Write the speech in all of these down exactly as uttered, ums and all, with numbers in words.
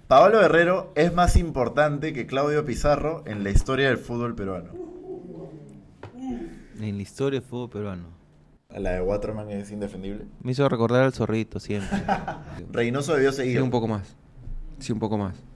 Paolo Guerrero es más importante que Claudio Pizarro en la historia del fútbol peruano. En la historia del fútbol peruano. La de Waterman es indefendible. Me hizo recordar al Zorrito siempre. Reynoso debió seguir. Sí, un poco más. Sí, un poco más.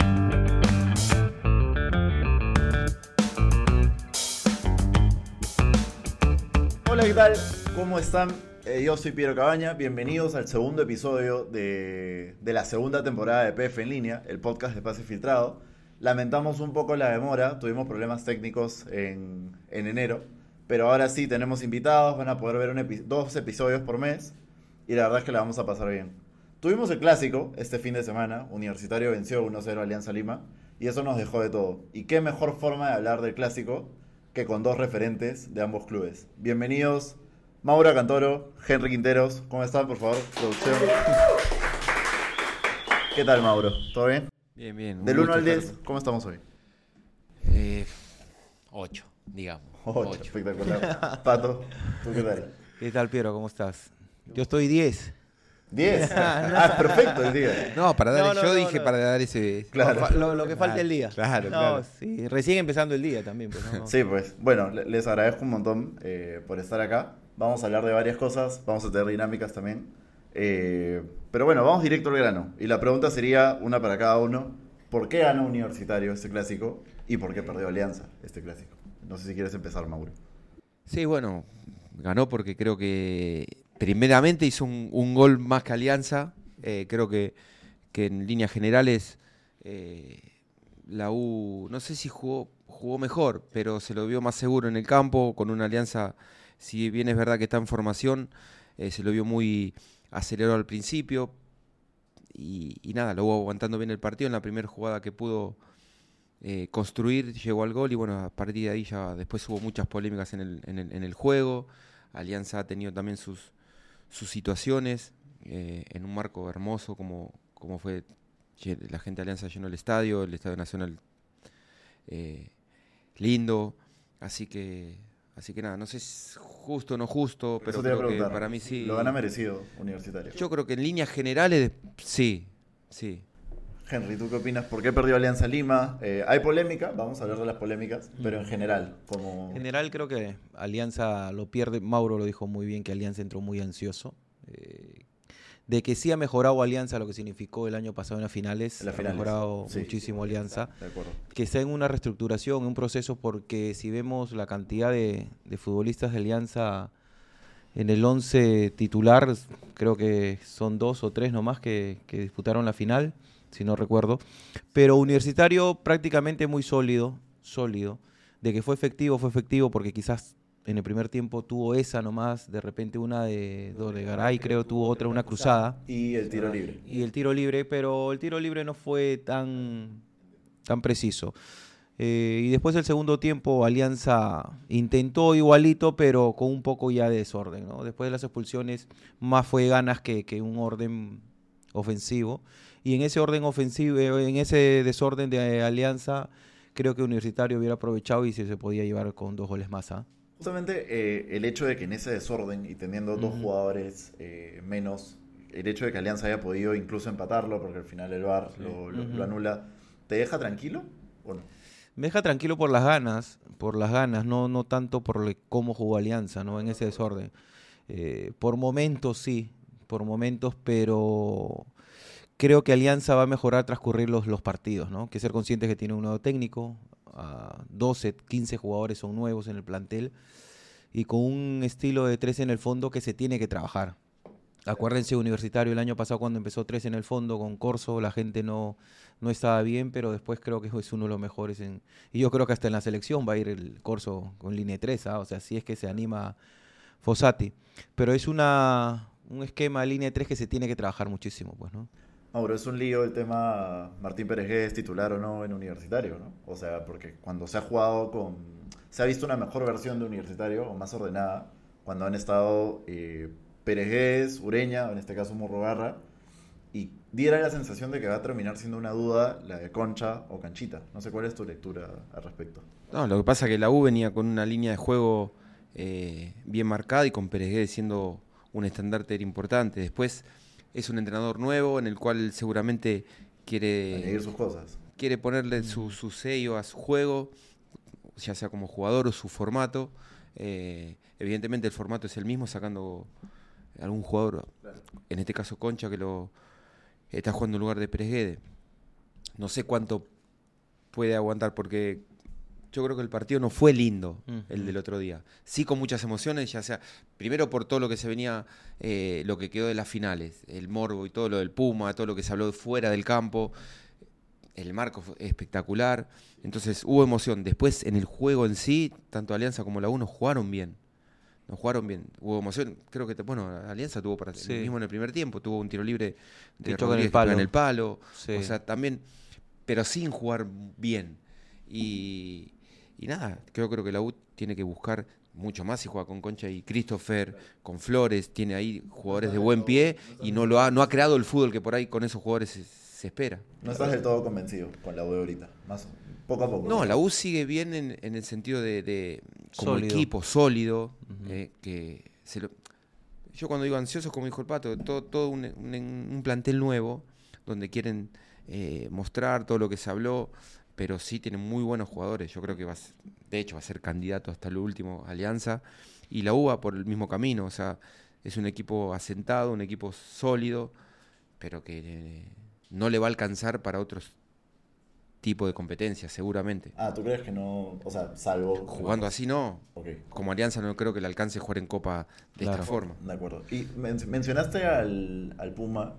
Hola, ¿qué tal? ¿Cómo están? Eh, yo soy Piero Cabaña. Bienvenidos al segundo episodio de, de la segunda temporada de P F en línea, el podcast de Pase Filtrado. Lamentamos un poco la demora, tuvimos problemas técnicos en, en enero, pero ahora sí tenemos invitados, van a poder ver un epi- dos episodios por mes y la verdad es que la vamos a pasar bien. Tuvimos el clásico este fin de semana, Universitario venció uno cero a Alianza Lima y eso nos dejó de todo. Y qué mejor forma de hablar del clásico que con dos referentes de ambos clubes. Bienvenidos Mauro Cantoro, Henry Quinteros, ¿cómo están por favor? Producción. ¿Qué tal Mauro? ¿Todo bien? Bien, bien. Del uno al diez, ¿cómo estamos hoy? Eh, ocho, digamos. ocho, espectacular. Pato, ¿tú qué tal? ¿Qué tal, Piero? ¿Cómo estás? Yo estoy diez. diez. Ah, perfecto el día. No, para dar, No, no, yo no, dije no. para dar ese... Claro. Fa- Lo, lo que falta el día. Claro, No, claro. sí, recién empezando el día también. Pues, no, no. Sí, pues, bueno, le- les agradezco un montón eh, por estar acá. Vamos a hablar de varias cosas, vamos a tener dinámicas también. Eh, pero bueno, vamos directo al grano. Y la pregunta sería, una para cada uno, ¿por qué ganó Universitario este clásico? ¿Y por qué perdió Alianza este clásico? No sé si quieres empezar, Mauro. Sí, bueno, ganó porque creo que primeramente hizo un, un gol más que Alianza. Eh, creo que, que en líneas generales eh, la U, no sé si jugó, jugó mejor, pero se lo vio más seguro en el campo, con una Alianza, si bien es verdad que está en formación, eh, se lo vio muy acelerado al principio y, y nada, lo hubo aguantando bien el partido. En la primera jugada que pudo eh, construir, llegó al gol y bueno, a partir de ahí ya después hubo muchas polémicas en el, en el, en el juego. Alianza ha tenido también sus, sus situaciones eh, en un marco hermoso como, como fue la gente de Alianza llenó el estadio, el Estadio Nacional eh, lindo, así que así que nada, no sé si es justo o no justo, pero Eso te iba a creo que preguntar. para mí sí. Lo gana merecido Universitario. Yo creo que en líneas generales sí, sí. Henry, ¿tú qué opinas? ¿Por qué perdió Alianza Lima? Eh, hay polémica, vamos a hablar de las polémicas, pero en general, como... En general creo que Alianza lo pierde. Mauro lo dijo muy bien, que Alianza entró muy ansioso. Eh, de que sí ha mejorado Alianza, lo que significó el año pasado en las finales. En las ha finales, mejorado sí. muchísimo Alianza. De acuerdo. Que está en una reestructuración, en un proceso, porque si vemos la cantidad de, de futbolistas de Alianza en el once titular, creo que son dos o tres nomás que, que disputaron la final, si no recuerdo. Pero Universitario prácticamente muy sólido, sólido. De que fue efectivo, fue efectivo porque quizás en el primer tiempo tuvo esa nomás, de repente una de, de Garay, creo, tuvo otra, una cruzada. Y el tiro libre. Y el tiro libre, pero el tiro libre no fue tan, tan preciso. Eh, y después el segundo tiempo Alianza intentó igualito, pero con un poco ya de desorden, ¿no? Después de las expulsiones más fue ganas que, que un orden ofensivo. Y en ese orden ofensivo, en ese desorden de Alianza, creo que Universitario hubiera aprovechado y se, se podía llevar con dos goles más, ¿ah? Justamente eh, el hecho de que en ese desorden y teniendo dos Ujú. jugadores eh, menos, el hecho de que Alianza haya podido incluso empatarlo, porque al final el V A R Sí. lo, lo- Ujú. lo anula, ¿te deja tranquilo o no? Me deja tranquilo por las ganas, por las ganas, no, no tanto por le- cómo jugó Alianza, ¿no? En ese desorden. Eh, por momentos sí, por momentos, pero creo que Alianza va a mejorar tras transcurrir los, los partidos, ¿no? Que ser conscientes que tiene un nuevo técnico, a doce, quince jugadores son nuevos en el plantel y con un estilo de tres en el fondo que se tiene que trabajar. Acuérdense, Universitario el año pasado cuando empezó tres en el fondo con Corso, la gente no, no estaba bien, pero después creo que es uno de los mejores. En, y yo creo que hasta en la selección va a ir el Corso con línea de tres, ¿ah? O sea, si es que se anima Fossati. Pero es una, un esquema de línea de tres que se tiene que trabajar muchísimo, pues, ¿no? Mauro, es un lío el tema Martín Pérez es titular o no en Universitario, ¿no? O sea, porque cuando se ha jugado con... Se ha visto una mejor versión de Universitario, o más ordenada, cuando han estado eh, Pérez, Ureña, o en este caso Murrugarra, y diera la sensación de que va a terminar siendo una duda la de Concha o Canchita. No sé cuál es tu lectura al respecto. No, lo que pasa es que la U venía con una línea de juego eh, bien marcada y con Pérez siendo un estandarte importante. Después es un entrenador nuevo en el cual seguramente quiere añadir sus cosas. Quiere ponerle su, su sello a su juego, ya sea como jugador o su formato. Eh, evidentemente el formato es el mismo, sacando algún jugador, claro. En este caso Concha, que lo está jugando en lugar de Pérez Guede. No sé cuánto puede aguantar, porque yo creo que el partido no fue lindo, uh-huh. el del otro día. Sí, con muchas emociones, ya sea, primero por todo lo que se venía, eh, lo que quedó de las finales, el morbo y todo lo del Puma, todo lo que se habló fuera del campo, el marco fue espectacular, entonces hubo emoción. Después, en el juego en sí, tanto Alianza como la U no jugaron bien. No jugaron bien, hubo emoción. Creo que, bueno, Alianza tuvo para sí. mismo en el primer tiempo, tuvo un tiro libre de Rodríguez que pega en el palo. Sí. O sea, también, pero sin jugar bien. Y, y nada, creo, creo que la U tiene que buscar mucho más si juega con Concha y Christopher, con Flores, tiene ahí jugadores de buen pie y no lo ha, no ha creado el fútbol que por ahí con esos jugadores se, se espera. No estás del todo convencido con la U de ahorita, más poco a poco. No, la U sigue bien en, en el sentido de, de como sólido. Equipo sólido, uh-huh. eh, que se lo, yo cuando digo ansiosos, como dijo el Pato, todo, todo un, un, un plantel nuevo, donde quieren eh, mostrar todo lo que se habló, pero sí tienen muy buenos jugadores. Yo creo que va a ser, de hecho va a ser candidato hasta el último Alianza, y la U va por el mismo camino. O sea, es un equipo asentado, un equipo sólido, pero que eh, no le va a alcanzar para otros tipos de competencias, seguramente. Ah, ¿tú crees que no? O sea, salvo... Jugando así no. Okay. Como Alianza no creo que le alcance jugar en Copa de claro. esta forma. De acuerdo. Y men- mencionaste al, al Puma,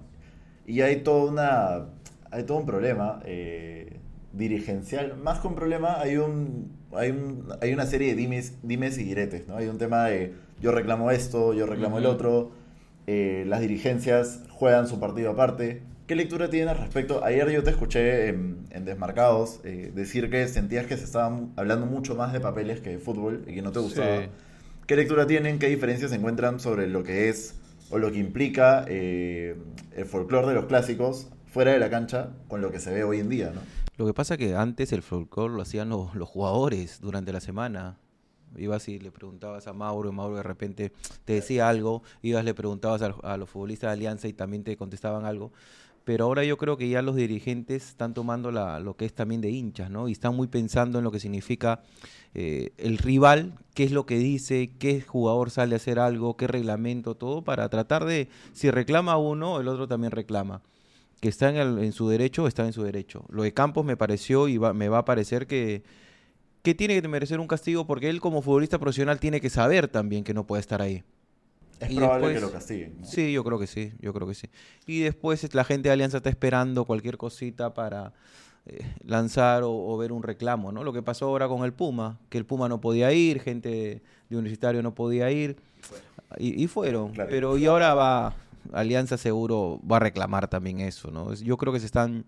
y hay toda una... hay todo un problema... Eh, dirigencial, más que un problema, hay un hay un hay una serie de dimes, dimes y diretes, ¿no? Hay un tema de yo reclamo esto, yo reclamo uh-huh. el otro, eh, las dirigencias juegan su partido aparte. ¿Qué lectura tienes al respecto? Ayer yo te escuché en, en Desmarcados eh, decir que sentías que se estaban hablando mucho más de papeles que de fútbol y que no te gustaba. Sí. ¿Qué lectura tienen? ¿Qué diferencias se encuentran sobre lo que es o lo que implica eh, el folclore de los clásicos fuera de la cancha con lo que se ve hoy en día, ¿no? Lo que pasa es que antes el folclore lo hacían los, los jugadores durante la semana. Ibas y le preguntabas a Mauro, y Mauro de repente te decía algo, ibas le preguntabas a, a los futbolistas de Alianza y también te contestaban algo. Pero ahora yo creo que ya los dirigentes están tomando la, lo que es también de hinchas, ¿no? Y están muy pensando en lo que significa eh, el rival, qué es lo que dice, qué jugador sale a hacer algo, qué reglamento, todo, para tratar de, si reclama uno, el otro también reclama. Que está en, el, en su derecho, está en su derecho. Lo de Campos me pareció y va, me va a parecer que, que tiene que merecer un castigo, porque él como futbolista profesional tiene que saber también que no puede estar ahí. Es y probable después, que lo castiguen, ¿no? Sí, yo creo que sí, yo creo que sí. Y después la gente de Alianza está esperando cualquier cosita para eh, lanzar o, o ver un reclamo, ¿no? Lo que pasó ahora con el Puma, que el Puma no podía ir, gente de, de Universitario no podía ir, y, y fueron. Claro. Pero y ahora va... Alianza seguro va a reclamar también eso, ¿no? Yo creo que se están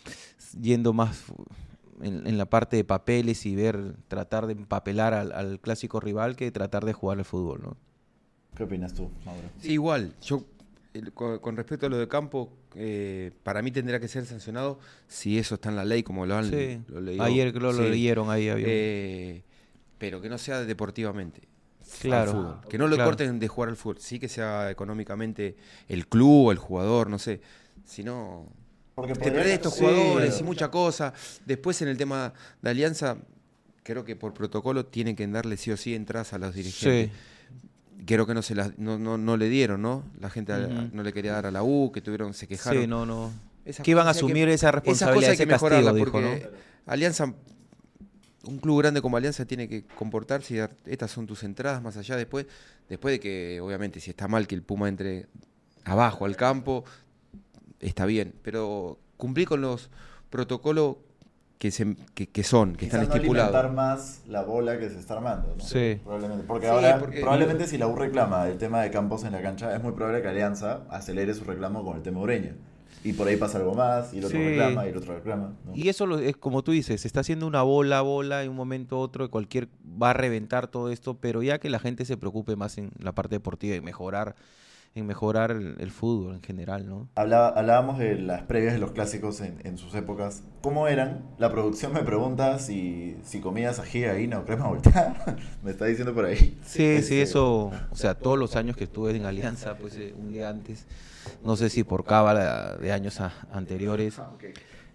yendo más en, en la parte de papeles y ver, tratar de empapelar al, al clásico rival que tratar de jugar el fútbol, ¿no? ¿Qué opinas tú, Mauro? Sí, igual, yo el, con, con respecto a lo de Campo, eh, para mí tendría que ser sancionado si eso está en la ley, como lo han sí. lo leído. Ayer lo, sí. lo leyeron ahí. Había... Eh, pero que no sea deportivamente. Claro, fútbol. Que no lo claro. corten de jugar al fútbol, sí que sea económicamente el club, el jugador, no sé, si no te perdés estos sí, jugadores sí. y mucha cosa. Después en el tema de Alianza, creo que por protocolo tienen que darle sí o sí entradas a los dirigentes. Sí. Creo que no se las, no, no, no le dieron, ¿no? La gente uh-huh. no le quería dar a la U, que tuvieron, se quejaron. Sí, no, no. Esas que iban a asumir que, esa responsabilidad, esa cosa hay que mejorarla, porque dijo, ¿no? Alianza, un club grande como Alianza tiene que comportarse y dar, estas son tus entradas, más allá después, después de que, obviamente, si está mal que el Puma entre abajo al campo, está bien, pero cumplir con los protocolos que, se, que, que son, que Quizás están no estipulados. alimentar más la bola que se está armando, ¿no? Sí. Probablemente. Porque sí, ahora, porque probablemente si la U reclama el tema de Campos en la cancha, es muy probable que Alianza acelere su reclamo con el tema Ureña. Y por ahí pasa algo más, y el otro sí. reclama, y el otro reclama, ¿no? Y eso lo, es como tú dices, se está haciendo una bola, bola, en un momento u otro, cualquier va a reventar todo esto, pero ya que la gente se preocupe más en la parte deportiva y mejorar, en mejorar el, el fútbol en general, ¿no? Hablaba, hablábamos de las previas de los clásicos en, en sus épocas. ¿Cómo eran? La producción me pregunta si, si comías ají, harina o crema volteada. Me está diciendo por ahí. Sí, este, sí, eso, o sea, todos los años que estuve en Alianza, pues eh, un día antes, no sé si por cábala de años a, anteriores,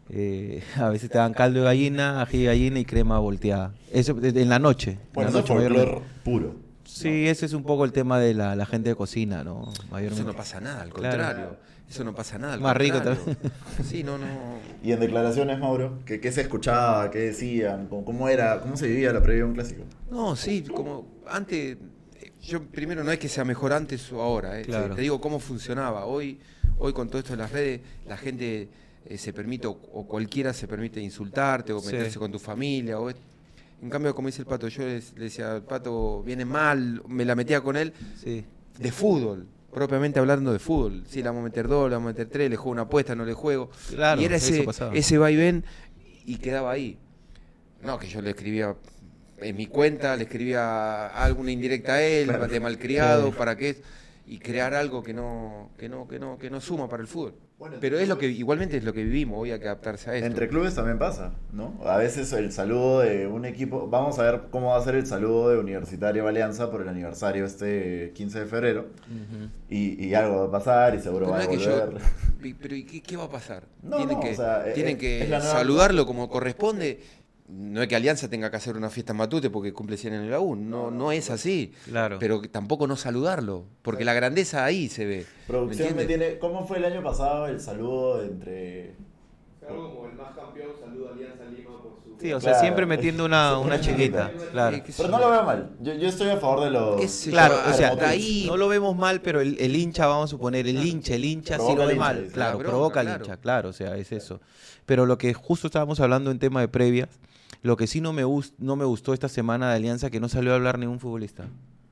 Eh, a veces te dan caldo de gallina, ají de gallina y crema volteada. Eso en la noche. Bueno, en la eso noche es folclore mayormente. puro. Sí, ese es un poco el tema de la, la gente de cocina, ¿no? Eso Mayormente. no pasa nada, al Claro. contrario. Eso no pasa nada, al Más rico contrario. Sí, no, no. Y en declaraciones, Mauro, ¿qué, qué se escuchaba? ¿Qué decían? ¿Cómo, cómo era? ¿Cómo se vivía la previa de un clásico? No, sí, como antes, eh, yo primero no es que sea mejor antes o ahora, eh, Claro. te digo cómo funcionaba. Hoy, hoy con todo esto de las redes, la gente eh, se permite, o, o cualquiera se permite insultarte o Sí. meterse con tu familia. O es- en cambio, como dice el Pato, yo les- le decía, el Pato viene mal, me la metía con él Sí. de fútbol. Propiamente hablando de fútbol, sí, le vamos a meter dos, le vamos a meter tres, le juego una apuesta, no le juego. Claro, y era eso ese, pasaba. ese vaivén y quedaba ahí. No, que yo le escribía en mi cuenta, le escribía alguna indirecta a él, Claro. de malcriado, Sí. para que y crear algo que no, que no, que no, que no suma para el fútbol. Bueno, Pero es lo que, igualmente es lo que vivimos, hoy hay que adaptarse a esto. Entre clubes también pasa, ¿no? A veces el saludo de un equipo... Vamos a ver cómo va a ser el saludo de Universitario Alianza por el aniversario este quince de febrero. Ujú. Y, y algo va a pasar y seguro Pero va no a es que yo- volver. y- pero ¿y qué, qué va a pasar? No, tienen no, que, o sea, tienen es- que es la nueva- saludarlo como corresponde. No es que Alianza tenga que hacer una fiesta en Matute porque cumple cien en el A U, no, no es así. Claro. Pero que tampoco no saludarlo, porque la grandeza ahí se ve. Producción ¿me me entiendes? tiene... ¿Cómo fue el año pasado el saludo entre... Algo como el más campeón, saluda a Alianza Lima por su... Sí, o sea, Claro. siempre metiendo una, una chiquita. Claro. Eh, qué sé Pero yo. no lo veo mal. Yo, yo estoy a favor de los... Qué sé yo, Claro, ah, o sea, hasta ahí. no lo vemos mal, pero el, el hincha, vamos a suponer, el hincha, el hincha sí Provoca lo al ve hincha, mal, dice. claro, La bronca, provoca al claro. hincha, claro, o sea, es eso. Pero lo que justo estábamos hablando en tema de previas, lo que sí no me, gust- no me gustó esta semana de Alianza, que no salió a hablar ningún futbolista.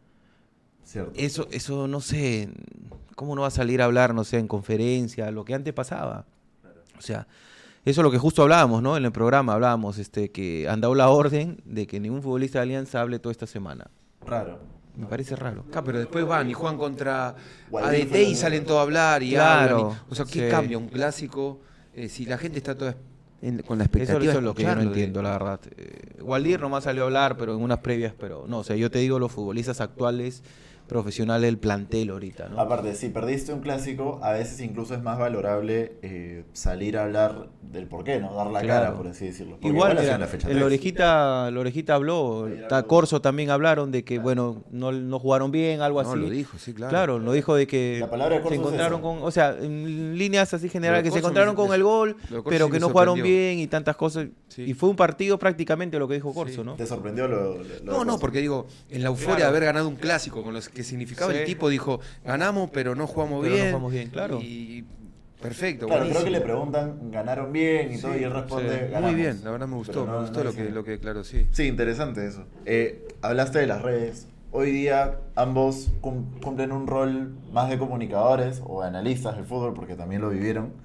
Cierto. Eso, eso no sé, ¿cómo no va a salir a hablar, no sé, en conferencia, lo que antes pasaba? O sea, eso es lo que justo hablábamos, ¿no? En el programa hablábamos, este, que han dado la orden de que ningún futbolista de Alianza hable toda esta semana. Raro. Me parece raro. Acá, pero después van y juegan contra Guadalajara A D T y salen todos a hablar y Claro, hablan. y- o sea, ¿qué sí. cambia un clásico eh, si la gente está toda en- con la Eso, expectativa eso de es lo que yo no escucharlo, de- entiendo, la verdad. Eh, Waldir nomás salió a hablar, pero en unas previas, pero no, o sea, yo te digo los futbolistas actuales, profesionales del plantel ahorita, ¿no? Aparte, si perdiste un clásico, a veces incluso es más valorable eh, salir a hablar del por qué, ¿no? Dar la Claro. cara, por así decirlo. Porque Igual, ha sido mira, en la fecha el tres. orejita, el orejita habló, ta- Corso también hablaron de que, bueno, no, no jugaron bien, algo No, así. lo dijo, sí, claro. Claro, lo dijo de que La palabra de se Corso es encontraron esa. con, o sea, en líneas así Lo generales, de que se Corso encontraron me- con me- el gol, lo de Corso pero sí que me no jugaron sorprendió. bien y tantas cosas. Sí. Y fue un partido prácticamente lo que dijo Corso, Sí. ¿no? ¿Te sorprendió lo, lo- lo de No, no, Corso? porque digo, en la euforia Claro. de haber ganado un clásico, con lo que significaba Sí. el tipo, dijo, ganamos, pero no jugamos Pero no bien. jugamos bien, claro. Y perfecto, Claro, creo que le buenísimo. preguntan, ganaron bien y todo, y él responde, sí. ganamos. Muy bien, la verdad me gustó, Pero no- me gustó no lo, dice- que, lo que, claro, sí. Sí, interesante eso. Eh, hablaste de las redes. Hoy día ambos cum- cumplen un rol más de comunicadores o analistas del fútbol, porque también lo vivieron.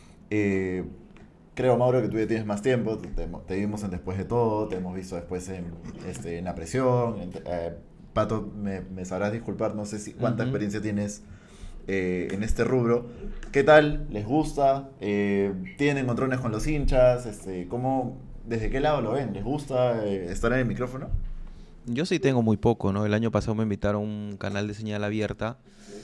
Eh, creo, Mauro, que tú ya tienes más tiempo. Te, te- te vimos en Después de Todo, te hemos visto después en, este, en La Presión. en- eh, Pato, me, me sabrás disculpar, no sé si cuánta Ujú. experiencia tienes eh, en este rubro. ¿Qué tal? ¿Les gusta? Eh, ¿Tienen encontrones con los hinchas? Este, ¿cómo, ¿Desde qué lado lo ven? ¿Les gusta eh, estar en el micrófono? Yo sí tengo muy poco, ¿no? El año pasado me invitaron a un canal de señal abierta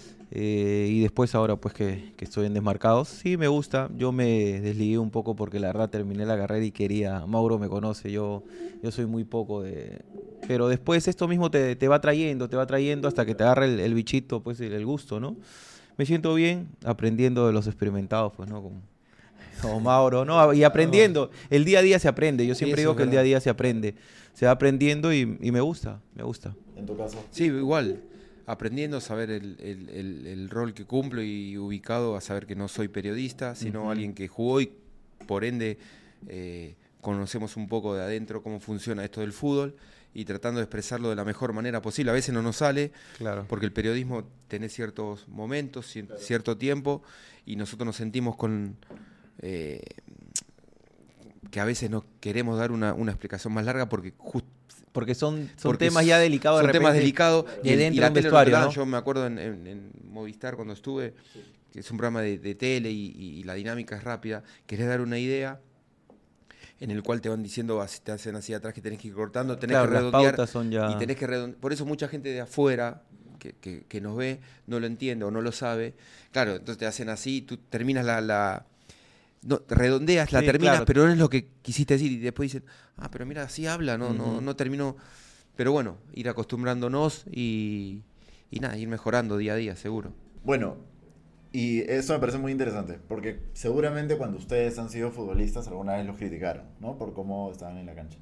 eh, y después ahora pues que, que estoy en Desmarcados, sí me gusta. Yo me desligué un poco porque la verdad terminé la carrera y quería, Mauro me conoce, yo, yo soy muy poco de... Pero después esto mismo te, te va trayendo, te va trayendo hasta que te agarra el, el bichito, pues el, el gusto, ¿no? Me siento bien aprendiendo de los experimentados, pues, ¿no? Como, como Mauro, ¿no? Y aprendiendo. El día a día se aprende. Yo siempre eso digo es que el día a verdad. día se aprende. Se va aprendiendo y, y me gusta, me gusta. En tu caso. Sí, igual, aprendiendo a saber el, el- el- el rol que cumplo y ubicado a saber que no soy periodista, sino Ujú. alguien que jugó y por ende eh, conocemos un poco de adentro cómo funciona esto del fútbol y tratando de expresarlo de la mejor manera posible. A veces no nos sale, Claro. porque el periodismo tiene ciertos momentos, cier- cierto tiempo, y nosotros nos sentimos con... eh, que a veces no queremos dar una, una explicación más larga porque justo Porque son, son porque temas ya delicados. de son temas repente, delicados que y, dentro y de la un tele no te vestuario, la dan. ¿no? Yo me acuerdo en, en- en Movistar cuando estuve, que es un programa de, de tele y, y la dinámica es rápida, querés dar una idea en el cual te van diciendo, así te hacen así atrás que tenés que ir cortando, tenés Claro, que las redondear pautas son ya... y tenés que redondear. Por eso mucha gente de afuera que, que- que nos ve no lo entiende o no lo sabe. Claro, entonces te hacen así, tú terminas la, la, no, redondeas, la Sí, terminas, claro. pero no es lo que quisiste decir. Y después dicen, ah, pero mira, así habla, no, no, Ujú. no terminó. Pero bueno, ir acostumbrándonos y, y nada, ir mejorando día a día, seguro. Bueno, y eso me parece muy interesante, porque seguramente cuando ustedes han sido futbolistas alguna vez los criticaron, ¿no? Por cómo estaban en la cancha.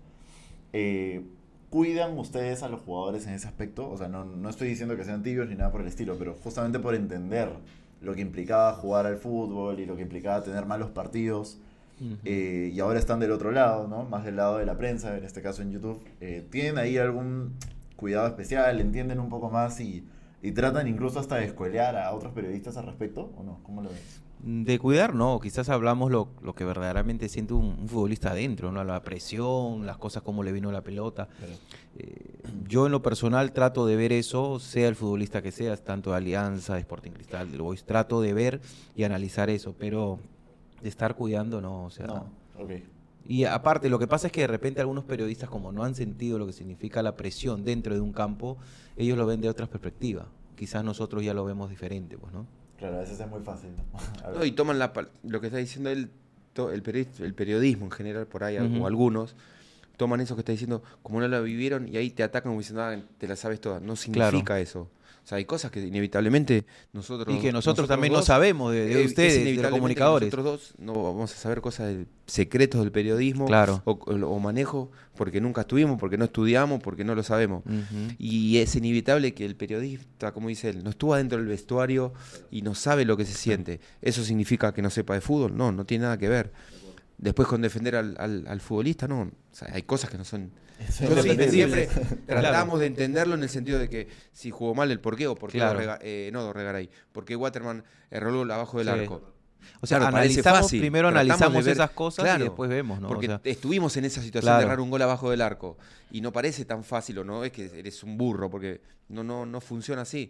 Eh, ¿Cuidan ustedes a los jugadores en ese aspecto? O sea, no, no estoy diciendo que sean tibios ni nada por el estilo, pero justamente por entender lo que implicaba jugar al fútbol y lo que implicaba tener malos partidos, Ujú. eh, y ahora están del otro lado, ¿no? Más del lado de la prensa, en este caso en YouTube. Eh, ¿Tienen ahí algún cuidado especial? ¿Entienden un poco más y, y tratan incluso hasta de escuelear a otros periodistas al respecto? ¿O no? ¿Cómo lo ves? De cuidar, no, quizás hablamos lo, lo que verdaderamente siente un, un futbolista adentro, ¿no? La presión, las cosas como le vino la pelota. Eh, yo en lo personal trato de ver eso, sea el futbolista que sea, tanto de Alianza, de Sporting Cristal, del Boys, trato de ver y analizar eso, pero de estar cuidando, no, o sea... No, ok. Y aparte, lo que pasa es que de repente algunos periodistas, como no han sentido lo que significa la presión dentro de un campo, ellos lo ven de otra perspectiva. Quizás nosotros ya lo vemos diferente, pues, ¿no? Claro, a veces es muy fácil, ¿no? A ver. No, y toman la, pa- lo que está diciendo él, to- el, periodis- el periodismo en general, por ahí, Ujú. o algunos, toman eso que está diciendo como no la vivieron y ahí te atacan como diciendo, ah, te la sabes toda. No significa Claro. eso. O sea, hay cosas que inevitablemente nosotros... Y que nosotros, también no dos, sabemos de, de eh, es ustedes, de los inevitablemente que comunicadores. Nosotros dos no vamos a saber cosas de secretos del periodismo Claro. o, o- o manejo porque nunca estuvimos, porque no estudiamos, porque no lo sabemos. Ujú. Y es inevitable que el periodista, como dice él, no estuvo adentro del vestuario y no sabe lo que se siente. ¿Eso significa que no sepa de fútbol? No, no tiene nada que ver. Después con defender al, al- al futbolista, no. O sea, hay cosas que no son... Eso Yo es sí, indefendible. siempre tratamos de entenderlo en el sentido de que si jugó mal el por qué o por qué Claro. Dorrega- eh, no Dorregaray, por qué Waterman erró el gol abajo del Sí. arco. O sea, Claro, parece analizamos, fácil. primero Tratamos de analizamos ver- esas cosas claro, y después vemos, ¿no? O Porque sea, estuvimos en esa situación claro. de errar un gol abajo del arco y no parece tan fácil o no, es que eres un burro porque no, no, no funciona así.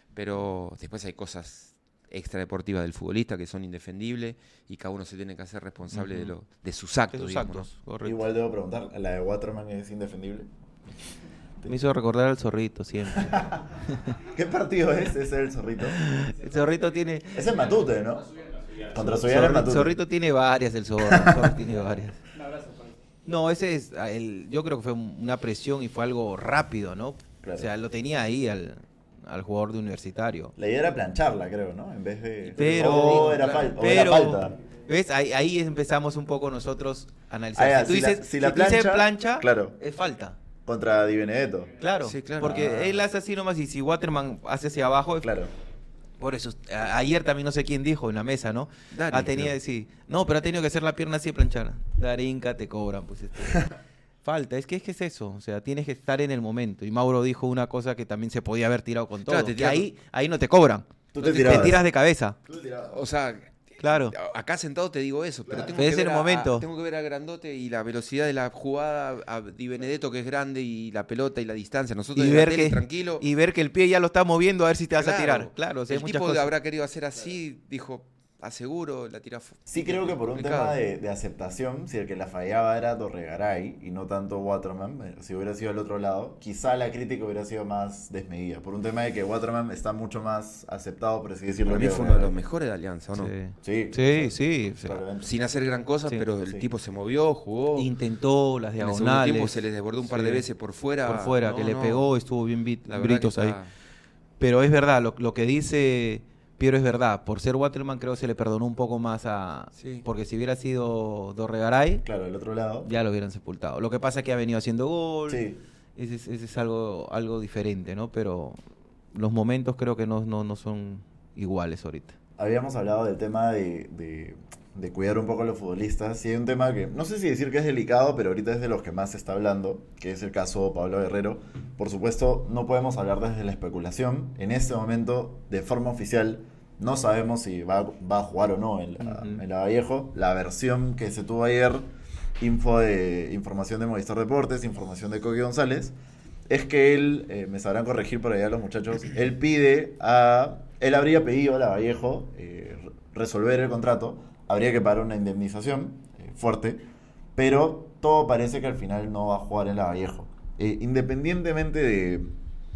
Pero después hay cosas extradeportivas del futbolista que son indefendibles y cada uno se tiene que hacer responsable Ujú. de, lo, de sus actos. esos digamos, ¿no? actos, correcto. Igual debo preguntar, ¿la de Waterman es indefendible? Me hizo recordar al zorrito siempre. ¿Qué partido es ese del Zorrito? El zorrito tiene... Es en Matute, ¿no? Contra Suyana en Zorri- Matute. Zorrito tiene varias, el zorro. el zorro tiene varias. No, ese es, ah, el, yo creo que fue una presión y fue algo rápido, ¿no? Claro. O sea, lo tenía ahí al, al jugador de Universitario. La idea era plancharla, creo, ¿no? En vez de... Pero- O era, fal- o era Pero, falta. ¿ves? Ahí, ahí empezamos un poco nosotros a analizar. Ah, ya, si tú si la- dices, si la tú dices plancha, plancha, claro. es falta. Contra Di Benedetto. Claro, Sí, claro. porque Ah. él hace así nomás y si Waterman hace hacia abajo, es- Claro. por eso, a- ayer también no sé quién dijo en la mesa, ¿no? Dari, ha tenido, creo. sí, no, pero ha tenido que hacer la pierna así de planchar. Darinka, te cobran, pues este. Falta, es que es que es eso, o sea, tienes que estar en el momento. Y Mauro dijo una cosa que también se podía haber tirado con todo, Claro, te que tiras- ahí, ahí no te cobran, Tú No te te- tirabas. te tiras de cabeza, O sea, claro. acá sentado te digo eso, pero tengo Pero que, es ver el a- momento. a- tengo que ver a Grandote y la velocidad de la jugada, a Di Benedetto que es grande y la pelota y la distancia. Nosotros Y de la ver, tele, que, tranquilo. y ver que el pie ya lo está moviendo a ver si te vas a Claro. tirar. Claro, o sea, hay el muchas tipo cosas. habrá querido hacer así, dijo, aseguro, la tira fu- Sí creo que por un complicado. tema de, de aceptación, si el que la fallaba era Dorregaray y no tanto Waterman, eh, si hubiera sido al otro lado, quizá la crítica hubiera sido más desmedida. Por un tema de que Waterman está mucho más aceptado, por así decirlo. Para mí que fue uno de los Dorregaray. mejores de Alianza, ¿o no? Sí, Sí, sí, sí, o sea, probablemente. Sin hacer gran cosa, Sí. pero el Sí. tipo se movió, jugó. intentó las En el segundo diagonales. tiempo se les desbordó un par de Sí. veces por fuera. por fuera, No, que le no. pegó, estuvo bien bit- La verdad britos que ahí. está- Pero es verdad, lo, lo que dice Piero es verdad. Por ser Waterman creo que se le perdonó un poco más a... Sí. Porque si hubiera sido Dorregaray, Claro, del otro lado. ya lo hubieran sepultado. Lo que pasa es que ha venido haciendo gol. Sí. Ese es, ese es algo, algo diferente, ¿no? Pero los momentos creo que no, no, no son iguales ahorita. Habíamos hablado del tema de, de, de cuidar un poco a los futbolistas y hay un tema que no sé si decir que es delicado, pero ahorita es de los que más se está hablando, que es el caso Pablo Guerrero. Por supuesto, no podemos hablar desde la especulación. En este momento, de forma oficial, no sabemos si va, va a jugar o no en la, Ujú. en la Vallejo. La versión que se tuvo ayer, info de, información de Movistar Deportes, información de Coqui González, es que él, eh, me sabrán corregir por allá los muchachos, él pide a... Él habría pedido a la Vallejo eh, resolver el contrato, habría que pagar una indemnización eh, fuerte, pero todo parece que al final no va a jugar en la Vallejo. Eh, independientemente de,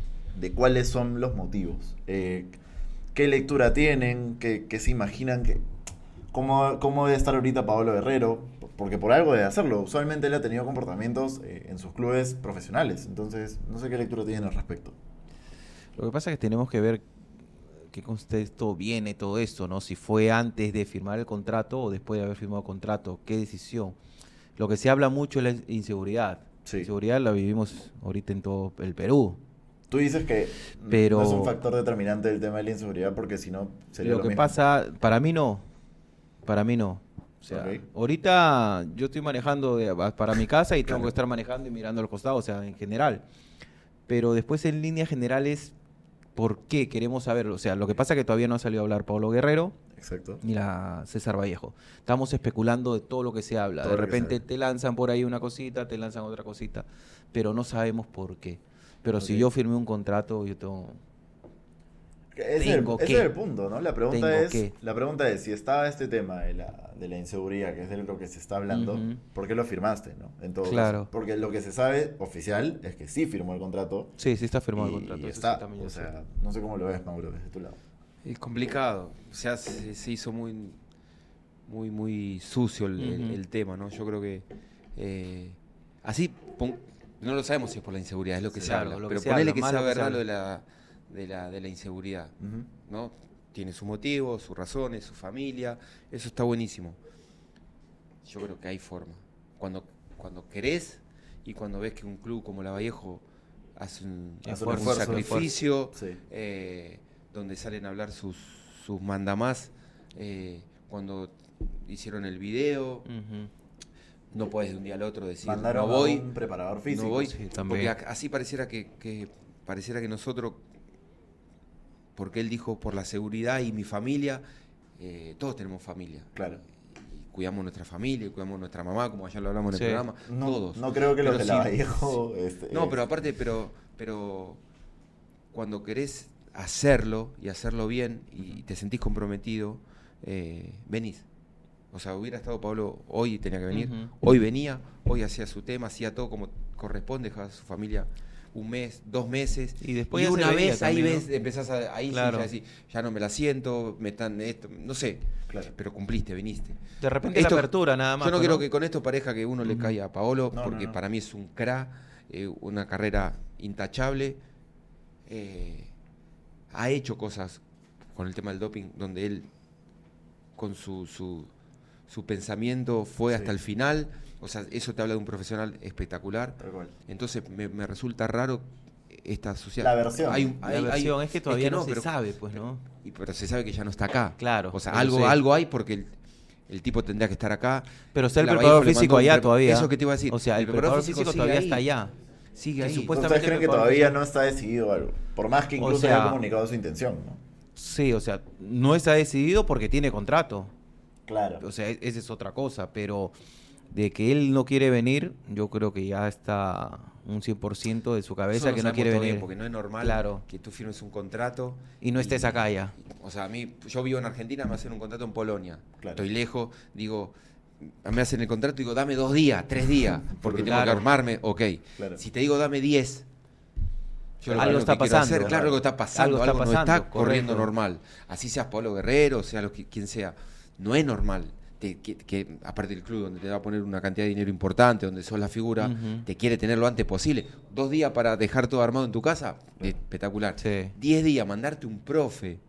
de cuáles son los motivos, eh, qué lectura tienen, qué, qué se imaginan, que, ¿Cómo, cómo debe estar ahorita Paolo Guerrero? Porque por algo debe hacerlo. Usualmente él ha tenido comportamientos eh, en sus clubes profesionales. Entonces, no sé qué lectura tienen al respecto. Lo que pasa es que tenemos que ver qué contexto viene todo esto, ¿no? Si fue antes de firmar el contrato o después de haber firmado el contrato, qué decisión. Lo que se habla mucho es la inseguridad. Sí. La inseguridad la vivimos ahorita en todo el Perú. Tú dices que Pero no es un factor determinante del tema de la inseguridad porque si no sería lo lo que mismo. pasa, para mí no. Para mí no. O sea, Ok. ahorita yo estoy manejando de- para mi casa y tengo Claro. que estar manejando y mirando a los costados, o sea, en general. Pero después en líneas generales, ¿por qué queremos saberlo? O sea, lo que pasa es que todavía no ha salido a hablar Pablo Guerrero Exacto. ni la César Vallejo. Estamos especulando de todo lo que se habla. Todo De lo que repente se habla. te lanzan por ahí una cosita, te lanzan otra cosita, pero no sabemos por qué. Pero si Ok. yo firmé un contrato, yo tengo... Ese es, el, Tengo ese que. es el punto, ¿no? La pregunta Tengo es, que. la pregunta es si estaba este tema de la, de la inseguridad, que es de lo que se está hablando, Ujú. ¿por qué lo firmaste, no? En todo Claro. caso. Porque lo que se sabe oficial es que sí firmó el contrato. Sí, sí está firmado y, el contrato. y eso sí está. también O yo sé. sea, no sé cómo lo ves, Mauro, desde tu lado. Es complicado. O sea, se, se hizo muy, muy, muy sucio el, el- Ujú. el tema, ¿no? Yo creo que eh, así pon- no lo sabemos si es por la inseguridad, es lo que Sí, se claro, habla. lo que Pero se ponele habla, que más sea lo que se verdad lo habla. de la, de la, de la inseguridad, Ujú. ¿no? Tiene su motivo, sus razones, su familia, eso está buenísimo. Yo creo que hay forma. Cuando, cuando querés y cuando ves que un club como la Vallejo hace un, Hace un un esfuerzo, sacrificio, Sí. eh, donde salen a hablar sus, sus mandamás, eh, cuando hicieron el video, Ujú. no puedes de un día al otro decir, Mandaron no voy, a un preparador físico. no voy, sí, también. porque ac- así pareciera que, que pareciera que nosotros, porque él dijo por la seguridad y mi familia, eh, todos tenemos familia. Claro. Y cuidamos nuestra familia, y cuidamos nuestra mamá, como ayer lo hablamos en Sí. el programa, No, todos. no creo que los Pero de la sí- Vallejo... este, No, eh, pero aparte, pero, pero cuando querés hacerlo y hacerlo bien y te sentís comprometido, eh, venís. O sea, hubiera estado Pablo hoy y tenía que venir. Ujú. Hoy venía, hoy hacía su tema, hacía todo como corresponde, dejaba a su familia un mes, dos meses. Y después y ya se una veía vez, ahí también, ves, ¿no? empezás a, ahí sí Claro. ya decís, ya no me la siento, me están esto, no sé. Claro. Pero cumpliste, viniste. De repente Esto- la apertura nada más. Yo no pues, quiero que con esto parezca que uno le Ujú. caiga a Paolo, No, porque no, no. para mí es un crack, eh, una carrera intachable. Eh, ha hecho cosas con el tema del doping donde él, con su, su, su pensamiento, fue Sí. hasta el final. O sea, eso te habla de un profesional espectacular. Tal cual. Entonces me, me resulta raro esta sociedad. La versión. Hay un- La hay- hay- versión es que todavía no, se pero- sabe, pues, ¿no? y- pero se sabe que ya no está acá. Claro, O sea, pero algo, sí. algo hay porque el, el tipo tendría que estar acá. Pero está el La preparador Vallejo le físico mandó un allá pre- todavía. Eso que te iba a decir. O sea, el, El preparador preparador físico, físico todavía sigue está ahí. allá. Sigue Que ahí. supuestamente ¿Ustedes creen que preparador todavía físico- no está decidido algo? Por más que O incluso sea- haya comunicado su intención, ¿no? Sí, o sea, no está decidido porque tiene contrato. Claro. O sea, e- esa es otra cosa, pero de que él no quiere venir, yo creo que ya está un cien por ciento de su cabeza Eso que no sabemos quiere todavía, venir. Porque no es normal Claro. que tú firmes un contrato. Y no estés acá ya. O sea, a mí, yo vivo en Argentina, me hacen un contrato en Polonia. Claro. Estoy lejos, digo, me hacen el contrato y digo, dame dos días, tres días, porque tengo Claro. que armarme, ok. Claro. Si te digo, dame diez. Yo lo Algo primero está que quiero pasando. hacer, claro, algo está pasando, Algo algo, está no pasando, está corriendo correcto. normal. Así seas Pablo Guerrero, sea lo que, quien sea, no es normal. Te- que, que, aparte del club donde te va a poner una cantidad de dinero importante, donde sos la figura, Ujú. te quiere tener lo antes posible. Dos días para dejar todo armado en tu casa, espectacular. Sí. Diez días, mandarte un profe.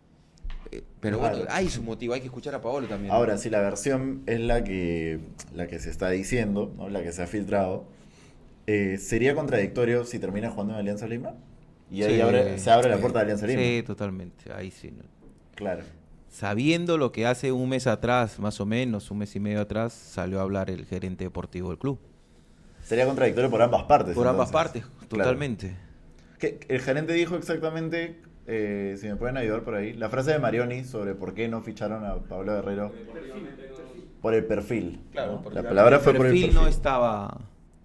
Eh, pero Claro. bueno, hay su motivo, hay que escuchar a Paolo también. Ahora, si la versión es la que, la que se está diciendo, ¿no? La que se ha filtrado, eh, ¿sería contradictorio si termina jugando en Alianza Lima? Y ahí Sí. abre- se abre la Sí. puerta de Alianza Lima. Sí, totalmente. Ahí sí. ¿no? Claro. Sabiendo lo que hace un mes atrás, más o menos, un mes y medio atrás, salió a hablar el gerente deportivo del club. Sería contradictorio por ambas partes. Por ambas entonces. partes, Claro. totalmente. ¿Qué- El gerente dijo exactamente, eh, si me pueden ayudar por ahí, la frase de Marioni sobre por qué no ficharon a Pablo Guerrero por el perfil. Claro, ¿no? porque La la- palabra el fue por el perfil perfil. no estaba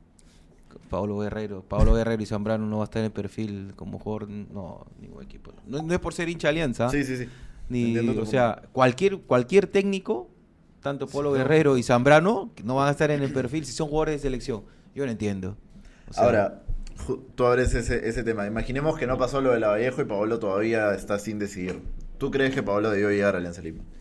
Pablo Guerrero. Pablo Guerrero y Zambrano no va a estar en el perfil como jugador, no, ningún equipo. No, no es por ser hincha Alianza, Sí, sí, sí. ni, Entiendo tu o punto. sea, cualquier cualquier técnico, tanto Pablo Guerrero y Zambrano, que no van a estar en el perfil si son jugadores de selección. Yo no entiendo. O sea, Ahora, ju- tú abres ese, ese tema. Imaginemos que no pasó lo de la Vallejo y Pablo todavía está sin decidir. ¿Tú crees que Pablo debió llegar a Alianza Lima?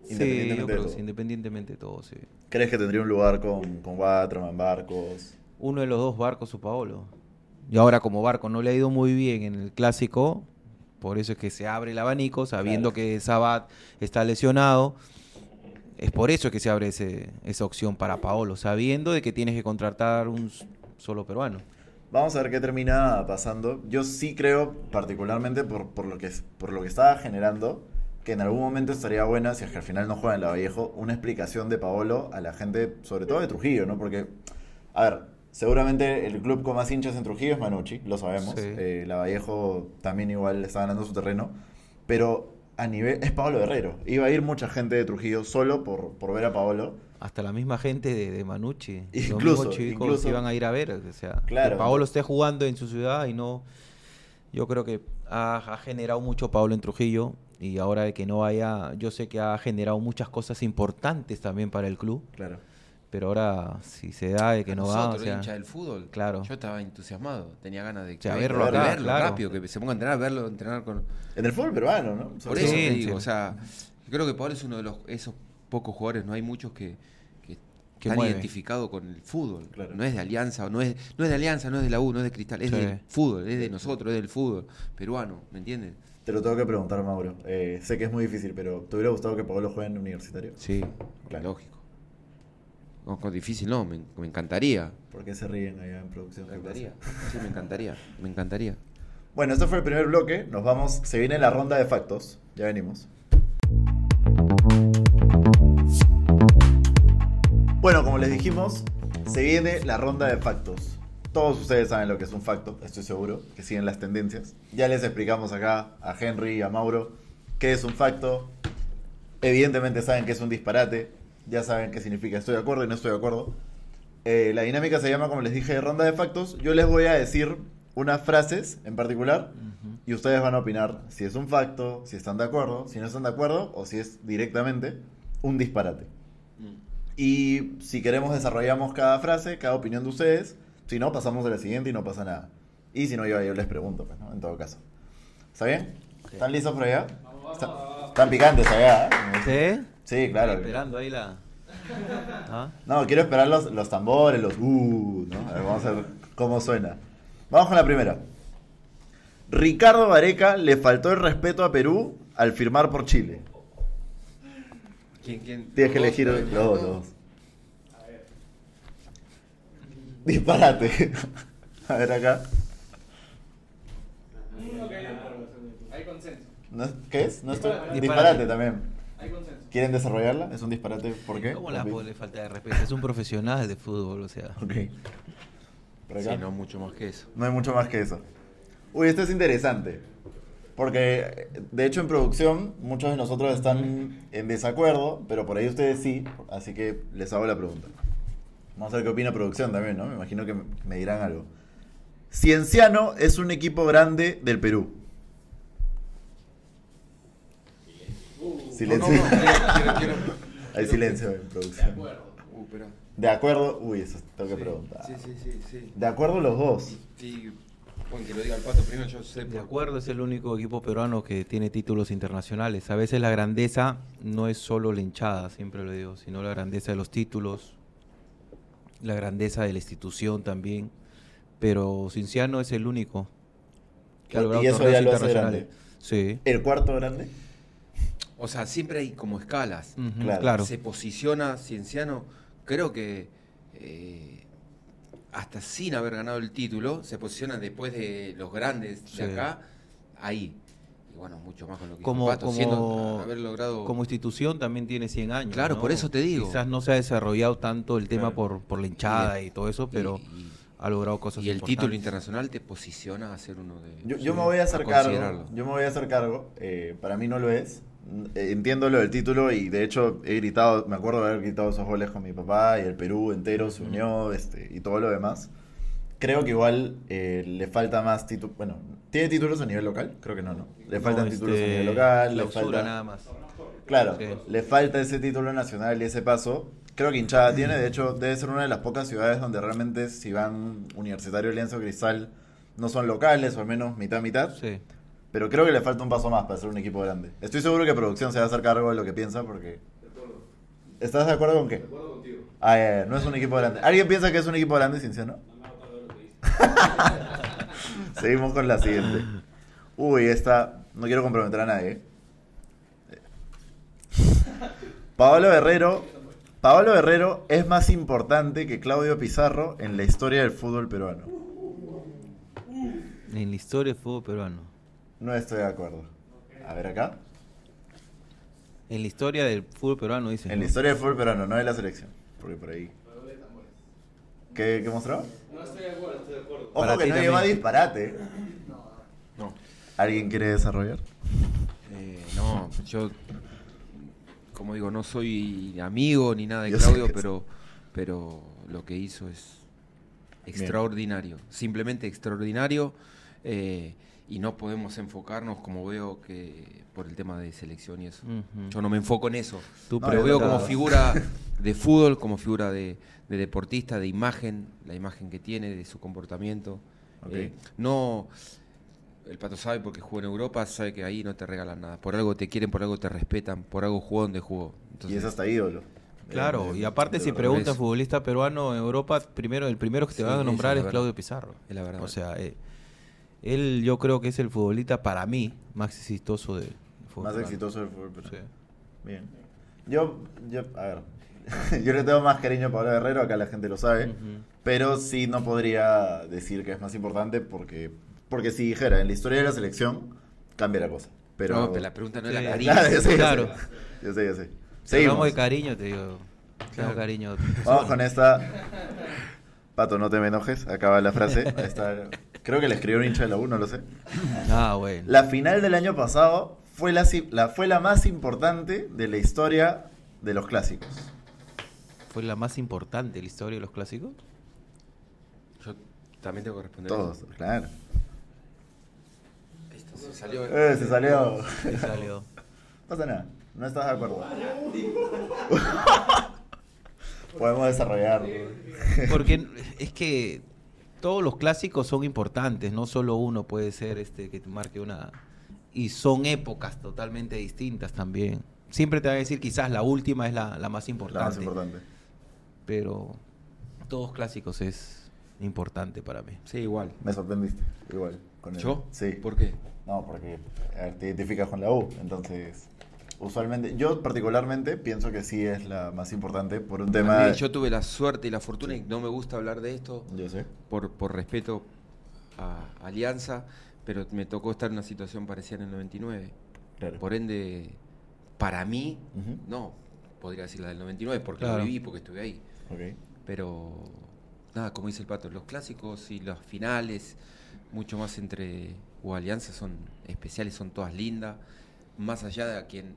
Sí, Independientemente yo de creo que todo. sí, independientemente de todo, sí. ¿Crees que tendría un lugar con, con Waterman, Barcos? Uno de los dos, Barcos o Paolo. Y ahora como Barco no le ha ido muy bien en el clásico, por eso es que se abre el abanico, sabiendo Claro. que Sabat está lesionado. Es por eso que se abre ese, esa opción para Paolo, sabiendo de que tienes que contratar un s- solo peruano. Vamos a ver qué termina pasando. Yo sí creo, particularmente por, por, lo que, por lo que estaba generando, que en algún momento estaría buena, si es que al final no juega en Lavallejo, una explicación de Paolo a la gente, sobre todo de Trujillo, ¿no? Porque, a ver, seguramente el club con más hinchas en Trujillo es Manucci, lo sabemos. Sí. Eh, Lavallejo también igual está ganando su terreno. Pero a nivel... es Paolo Guerrero. Iba a ir mucha gente de Trujillo solo por, por ver a Paolo. Hasta la misma gente de, de Manucci. Los Incluso, mismos chicos incluso. iban a ir a ver. O sea, Claro, que Paolo entonces- esté jugando en su ciudad y no... Yo creo que ha, ha generado mucho Paolo en Trujillo y ahora de que no vaya, yo sé que ha generado muchas cosas importantes también para el club, Claro. pero ahora si se da de que A no va, nosotros, o sea, hincha del fútbol, claro. yo estaba entusiasmado, tenía ganas de, sea, de verlo acá, verlo claro. rápido, que se ponga a entrenar, verlo, entrenar con... En el fútbol peruano, ¿no? Por Sobre eso todo. Sí, te digo, sí. o sea, yo creo que Pablo es uno de los esos pocos jugadores, no hay muchos que, que Que están mueve. identificados con el fútbol. Claro. No es de Alianza, no es, no es de Alianza, no es de la U, no es de Cristal, es Sí. del fútbol, es de nosotros, es del fútbol peruano, ¿me entiendes? Te lo tengo que preguntar, Mauro. Eh, sé que es muy difícil, pero ¿te hubiera gustado que Paolo juegue en Universitario? Sí, Claro. lógico. No, con difícil no, me, me encantaría. ¿Por qué se ríen allá en producción? Me ¿Qué encantaría. pasa? Sí, me encantaría, me encantaría. Bueno, esto fue el primer bloque. Nos vamos. Se viene la ronda de factos. Ya venimos. Bueno, como les dijimos, se viene la ronda de factos. Todos ustedes saben lo que es un facto, estoy seguro, que siguen las tendencias. Ya les explicamos acá a Henry y a Mauro qué es un facto. Evidentemente saben que es un disparate. Ya saben qué significa estoy de acuerdo y no estoy de acuerdo. Eh, la dinámica se llama, como les dije, ronda de factos. Yo les voy a decir unas frases en particular y ustedes van a opinar si es un facto, si están de acuerdo, si no están de acuerdo o si es directamente un disparate. Y si queremos desarrollamos cada frase, cada opinión de ustedes. Si no, pasamos a la siguiente y no pasa nada. Y si no, yo, yo les pregunto, pues, ¿no? En todo caso. ¿Está bien? ¿Están listos por allá? Está- Están picantes allá, ¿eh? ¿Sí? Sí, claro. Esperando ahí la... ¿Ah? No, quiero esperar los, los tambores, los uh, ¿no? A ver, vamos a ver cómo suena. Vamos con la primera. Ricardo Gareca le faltó el respeto a Perú al firmar por Chile. ¿Quién, quién? Tienes que ¿Los elegir dos? los dos, los dos. Disparate. A ver acá. Hay consenso. ¿No es- ¿Qué es? ¿No estoy? Disparate. Disparate también. Hay consenso. ¿Quieren desarrollarla? ¿Es un disparate? ¿Por qué? ¿Cómo la Ok. puede falta de respeto? Es un profesional de fútbol, o sea. Ok. ¿Por acá? Sí, no mucho más que eso. No hay mucho más que eso. Uy, esto es interesante. Porque, de hecho, en producción, muchos de nosotros están en desacuerdo, pero por ahí ustedes sí. Así que les hago la pregunta. Vamos a ver qué opina producción también, ¿no? Me imagino que me dirán algo. Cienciano es un equipo grande del Perú. Silencio. No, no, no, quiero, quiero, quiero. Hay silencio en producción. Uh, pero- De acuerdo. Uy, eso tengo que sí, preguntar. Sí, sí, sí, sí. De acuerdo los dos. Sí, bueno, que lo diga el Pato primero, yo sé. De por- acuerdo, es el único equipo peruano que tiene títulos internacionales. A veces la grandeza no es solo la hinchada, siempre lo digo, sino la grandeza de los títulos, la grandeza de la institución también. Pero Cienciano es el único que ha Y logrado eso torneos ya lo hace internacionales. grande. Sí. ¿El cuarto grande? O sea, siempre hay como escalas. Ujú, Claro. claro. Se posiciona Cienciano, creo que eh, hasta sin haber ganado el título, se posiciona después de los grandes de Sí. acá, ahí. Y bueno, mucho más con lo que Como, hizo Pato, como, siendo- haber logrado... como institución también tiene cien años. Claro, ¿no? por eso te digo. Quizás no se ha desarrollado tanto el tema Claro. por, por la hinchada y, todo eso, pero y- y- ha logrado cosas y el importantes. título internacional te posiciona a ser uno de... Yo, yo sí, me voy a hacer cargo. considerarlo. Yo me voy a hacer cargo. eh, para mí no lo es. Eh, Entiendo lo del título y de hecho he gritado, me acuerdo de haber gritado esos goles con mi papá y el Perú entero se unió este, y todo lo demás. Creo que igual eh, le falta más títulos. Bueno, ¿tiene títulos a nivel local? Creo que no, ¿no? Le faltan No, títulos a este, nivel local. Le clausura falta, nada más. claro, Sí. le falta ese título nacional y ese paso. Creo que hinchada tiene, de hecho debe ser una de las pocas ciudades donde realmente si van Universitario, Alianza o Cristal no son locales o al menos mitad mitad. Sí. Pero creo que le falta un paso más para ser un equipo grande. Estoy seguro que producción se va a hacer cargo de lo que piensa porque ¿Estás de acuerdo con qué? De acuerdo contigo. Ah, ya, ya, no es un equipo grande. ¿Alguien piensa que es un equipo grande, Cincia, no? Seguimos con la siguiente. Uy, esta... No quiero comprometer a nadie. ¿eh? Paolo Guerrero... Paolo Guerrero es más importante que Claudio Pizarro en la historia del fútbol peruano. En la historia del fútbol peruano. No estoy de acuerdo. A ver acá. En la historia del fútbol peruano, dice. En la historia del fútbol peruano, no de la selección. Porque por ahí... ¿Qué, qué mostró? No estoy de acuerdo, estoy de acuerdo. Ojo Para que ti no también. lleva disparate. No. ¿Alguien quiere desarrollar? Eh, no, yo, como digo, no soy amigo ni nada de Yo sé Claudio, que pero, pero lo que hizo es extraordinario, simplemente extraordinario, eh, y no podemos enfocarnos, como veo, que por el tema de selección y eso. Ujú. Yo no me enfoco en eso, Tú No, pero yo veo no. como figura de fútbol, como figura de, de deportista, de imagen, la imagen que tiene, de su comportamiento. Ok. Eh, no... El Pato sabe porque jugó en Europa, sabe que ahí no te regalan nada. Por algo te quieren, por algo te respetan, por algo jugó donde jugó. Entonces, Y es hasta ídolo. Claro, Eh, y aparte de si verdad. preguntas eso. futbolista peruano en Europa, primero el primero que te Sí, van a esa nombrar es la es verdad. Claudio Pizarro. Es la verdad. O sea, eh, él yo creo que es el futbolista para mí más exitoso del fútbol Más peruano. exitoso del fútbol peruano. Sí. Bien. Yo, yo, a ver. Yo le tengo más cariño a Pablo Guerrero, acá la gente lo sabe. Ujú. Pero sí no podría decir que es más importante porque, porque si dijera en la historia de la selección, cambia la cosa. Pero, No, pero la pregunta no Sí, era cariño. Claro, yo sé, yo Claro. sé. Yo sé, yo sé. Si hablamos Seguimos. de cariño, te digo. Tengo Claro. cariño. Vamos con esta. Pato, no te me enojes. Acaba la frase. Ahí está. Creo que le escribió un hincha de la U, no lo sé. Ah, bueno. La final del año pasado fue la, si- la- fue la más importante de la historia de los clásicos. Fue la más importante de la historia de los clásicos. Yo también tengo que responder. Todos, claro. Esto se salió. Eh, se salió. Sí, salió. No pasa nada. No estás de acuerdo. Podemos desarrollar. Porque es que todos los clásicos son importantes, no solo uno puede ser este que te marque una... Y son épocas totalmente distintas también. Siempre te van a decir quizás la última es la, la más importante. La más importante. Pero todos clásicos es importante para mí. Sí, igual. Me sorprendiste. Igual. Con el- ¿Yo? Sí. ¿Por qué? No, porque a ver, te identificas con la U. Entonces, usualmente, yo particularmente pienso que sí es la más importante por un tema. También yo tuve la suerte y la fortuna, y no me gusta hablar de esto Yo sé. por, por respeto a Alianza, pero me tocó estar en una situación parecida en el noventa y nueve. Claro. Por ende, para mí, Ujú. no, podría decir la del noventa y nueve, porque Claro. lo viví, porque estuve ahí. Ok. Pero, nada, como dice el Pato, los clásicos y las finales, mucho más entre o Alianza, son especiales, son todas lindas, más allá de a quien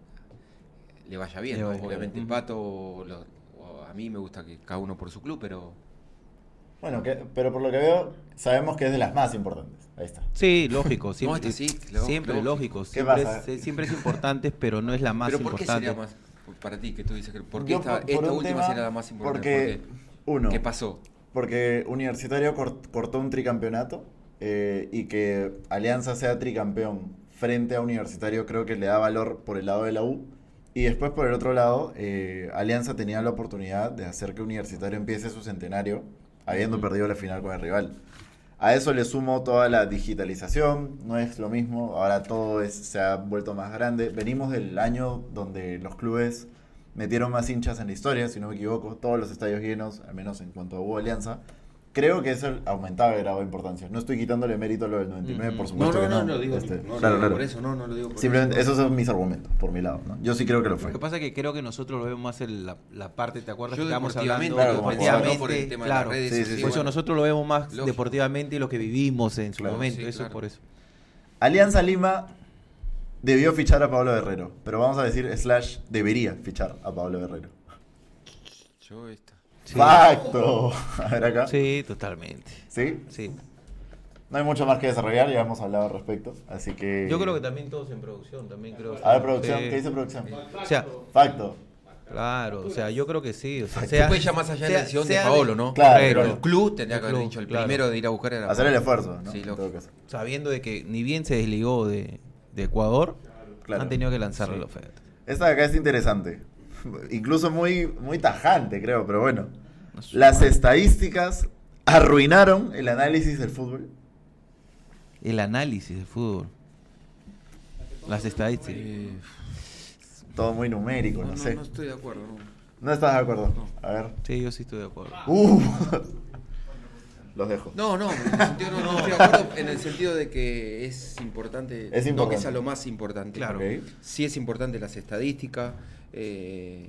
le vaya bien, Le ¿no? vaya bien. Obviamente el Ujú. Pato, o lo- o a mí me gusta que cada uno por su club, pero Bueno, que, pero por lo que veo, sabemos que es de las más importantes. Ahí está. Sí, lógico. Siempre, esta sí, lo- siempre lógico. lógico. ¿Qué Siempre pasa? es, siempre es importante, pero no es la más ¿pero por qué importante. sería más para ti que tú dices que por qué Yo esta, por- por esta un última tema- sería la más importante? Porque, ¿Por qué? uno, ¿Qué pasó? porque Universitario cort- cortó un tricampeonato eh, y que Alianza sea tricampeón frente a Universitario creo que le da valor por el lado de la U. Y después por el otro lado, eh, Alianza tenía la oportunidad de hacer que Universitario empiece su centenario habiendo Ujú. perdido la final con el rival. A eso le sumo toda la digitalización, no es lo mismo, ahora todo es, se ha vuelto más grande. Venimos del año donde los clubes metieron más hinchas en la historia, si no me equivoco, todos los estadios llenos, al menos en cuanto a U Alianza. Creo que eso aumentaba el grado de importancia. No estoy quitándole mérito a lo del noventa y nueve, por Ujú. No, supuesto no, que no, no. no, lo digo, Este, no, lo claro, digo claro. por eso, no, no lo digo por Simplemente eso. esos son mis argumentos, por mi lado, ¿no? Yo sí creo que lo fue. Lo que pasa es que creo que nosotros lo vemos más en la, la parte, ¿te acuerdas? Yo que estábamos deportivamente, hablando claro, como deportivamente, no por el tema de claro. las redes Sí, sí, sí. sociales. Por eso nosotros lo vemos más Lógico. deportivamente y lo que vivimos en su Claro, momento. sí, eso claro. por eso. Alianza Lima debió fichar a Pablo Guerrero, pero vamos a decir slash debería fichar a Pablo Guerrero. Yo esta. Sí. ¡Facto! A ver acá. Sí, totalmente. ¿Sí? Sí. No hay mucho más que desarrollar, ya hemos hablado al respecto, así que... Yo creo que también todos en producción, también creo. A ver, producción, Sí. ¿qué dice producción? O sea, Facto. claro, o sea, yo creo que sí. O sea, Se sea- puede ya más allá de sea- la decisión de sea Paolo, ¿no? Claro, Pero claro. el club tendría que El haber club, dicho, el claro. primero de ir a buscar era Hacer el Paolo. esfuerzo, ¿no? Sí, En lógico. todo caso. Sabiendo de que ni bien se desligó de, de Ecuador, Claro. han tenido que lanzarle Sí. la oferta. Esta de acá es interesante. incluso muy, muy tajante, creo, pero bueno. Las estadísticas arruinaron el análisis del fútbol. El análisis del fútbol. Las estadísticas. Eh, Todo muy numérico, no, no, sé. no estoy de acuerdo. No. ¿No estás de acuerdo? No. A ver. Sí, yo sí estoy de acuerdo. Uh. Los dejo. No, no, en el sentido, no, no estoy de acuerdo en el sentido de que es importante, Es no importante. que sea lo más importante. Claro. Ok. Sí es importante las estadísticas, eh,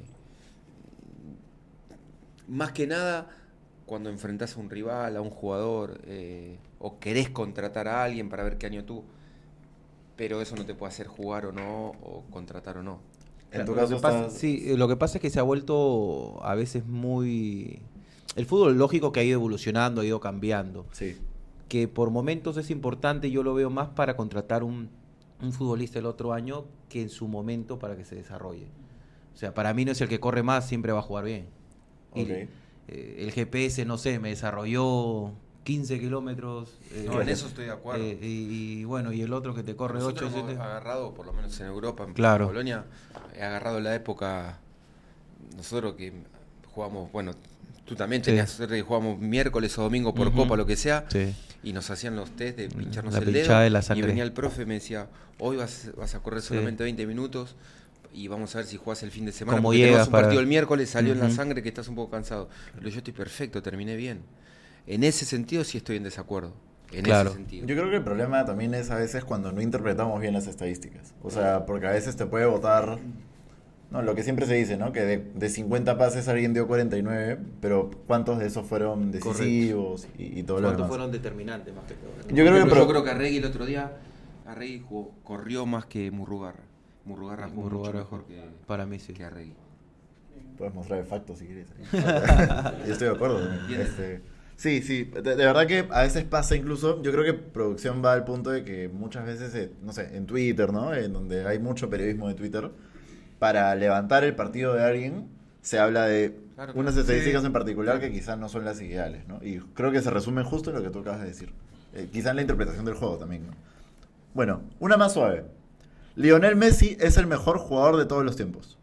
más que nada cuando enfrentás a un rival, a un jugador, eh, o querés contratar a alguien para ver qué año tú, pero eso no te puede hacer jugar o no, o contratar o no. En tu Lo caso que pasa- estás... sí, eh, lo que pasa es que se ha vuelto a veces muy... El fútbol, lógico que ha ido evolucionando, ha ido cambiando. Sí. Que por momentos es importante, yo lo veo más para contratar un, un futbolista el otro año que en su momento para que se desarrolle. O sea, para mí no es el que corre más, siempre va a jugar bien. Y, Ok. eh, el G P S, no sé, me desarrolló quince kilómetros. eh, No, en eso estoy de acuerdo. eh, y, y bueno, y el otro que te corre ocho, Nosotros hemos siete. agarrado, por lo menos en Europa, en Claro. Polonia, he agarrado la época, nosotros que jugamos, bueno, tú también Sí. tenías suerte que jugamos miércoles o domingo por Ujú. copa, lo que sea, Sí. y nos hacían los test de pincharnos La el pinchada dedo, de la y sangre. venía el profe y me decía, hoy vas, vas a correr Sí. solamente veinte minutos, y vamos a ver si jugás el fin de semana, ¿Cómo porque llegas tenemos un para- partido el miércoles, salió en la Ujú. sangre que estás un poco cansado. Pero yo estoy perfecto, terminé bien. En ese sentido sí estoy en desacuerdo. En Claro. ese sentido. Yo creo que el problema también es a veces cuando no interpretamos bien las estadísticas. O sea, porque a veces te puede votar... No, lo que siempre se dice, ¿no? Que de, de cincuenta pases alguien dio cuarenta y nueve, pero ¿cuántos de esos fueron decisivos y, y todo lo ¿Cuántos demás? fueron determinantes más que todo? Yo creo que Pero pro- yo creo que Arregui el otro día, Arregui jugó- corrió más que Murrugarra. Murrugarra jugó Murrugarra mucho mejor que, Para mí sí. que Arregui. Puedes mostrar el facto si quieres. Yo estoy de acuerdo. también. ¿Entiendes? Este, sí, sí. De, de verdad que a veces pasa incluso. Yo creo que producción va al punto de que muchas veces, eh, no sé, en Twitter, ¿no? En donde hay mucho periodismo de Twitter, para levantar el partido de alguien, se habla de Claro, unas claro. estadísticas Sí. en particular que quizás no son las ideales, ¿no? Y creo que se resumen justo en lo que tú acabas de decir. Eh, quizás en la interpretación del juego también, ¿no? Bueno, una más suave. Lionel Messi es el mejor jugador de todos los tiempos.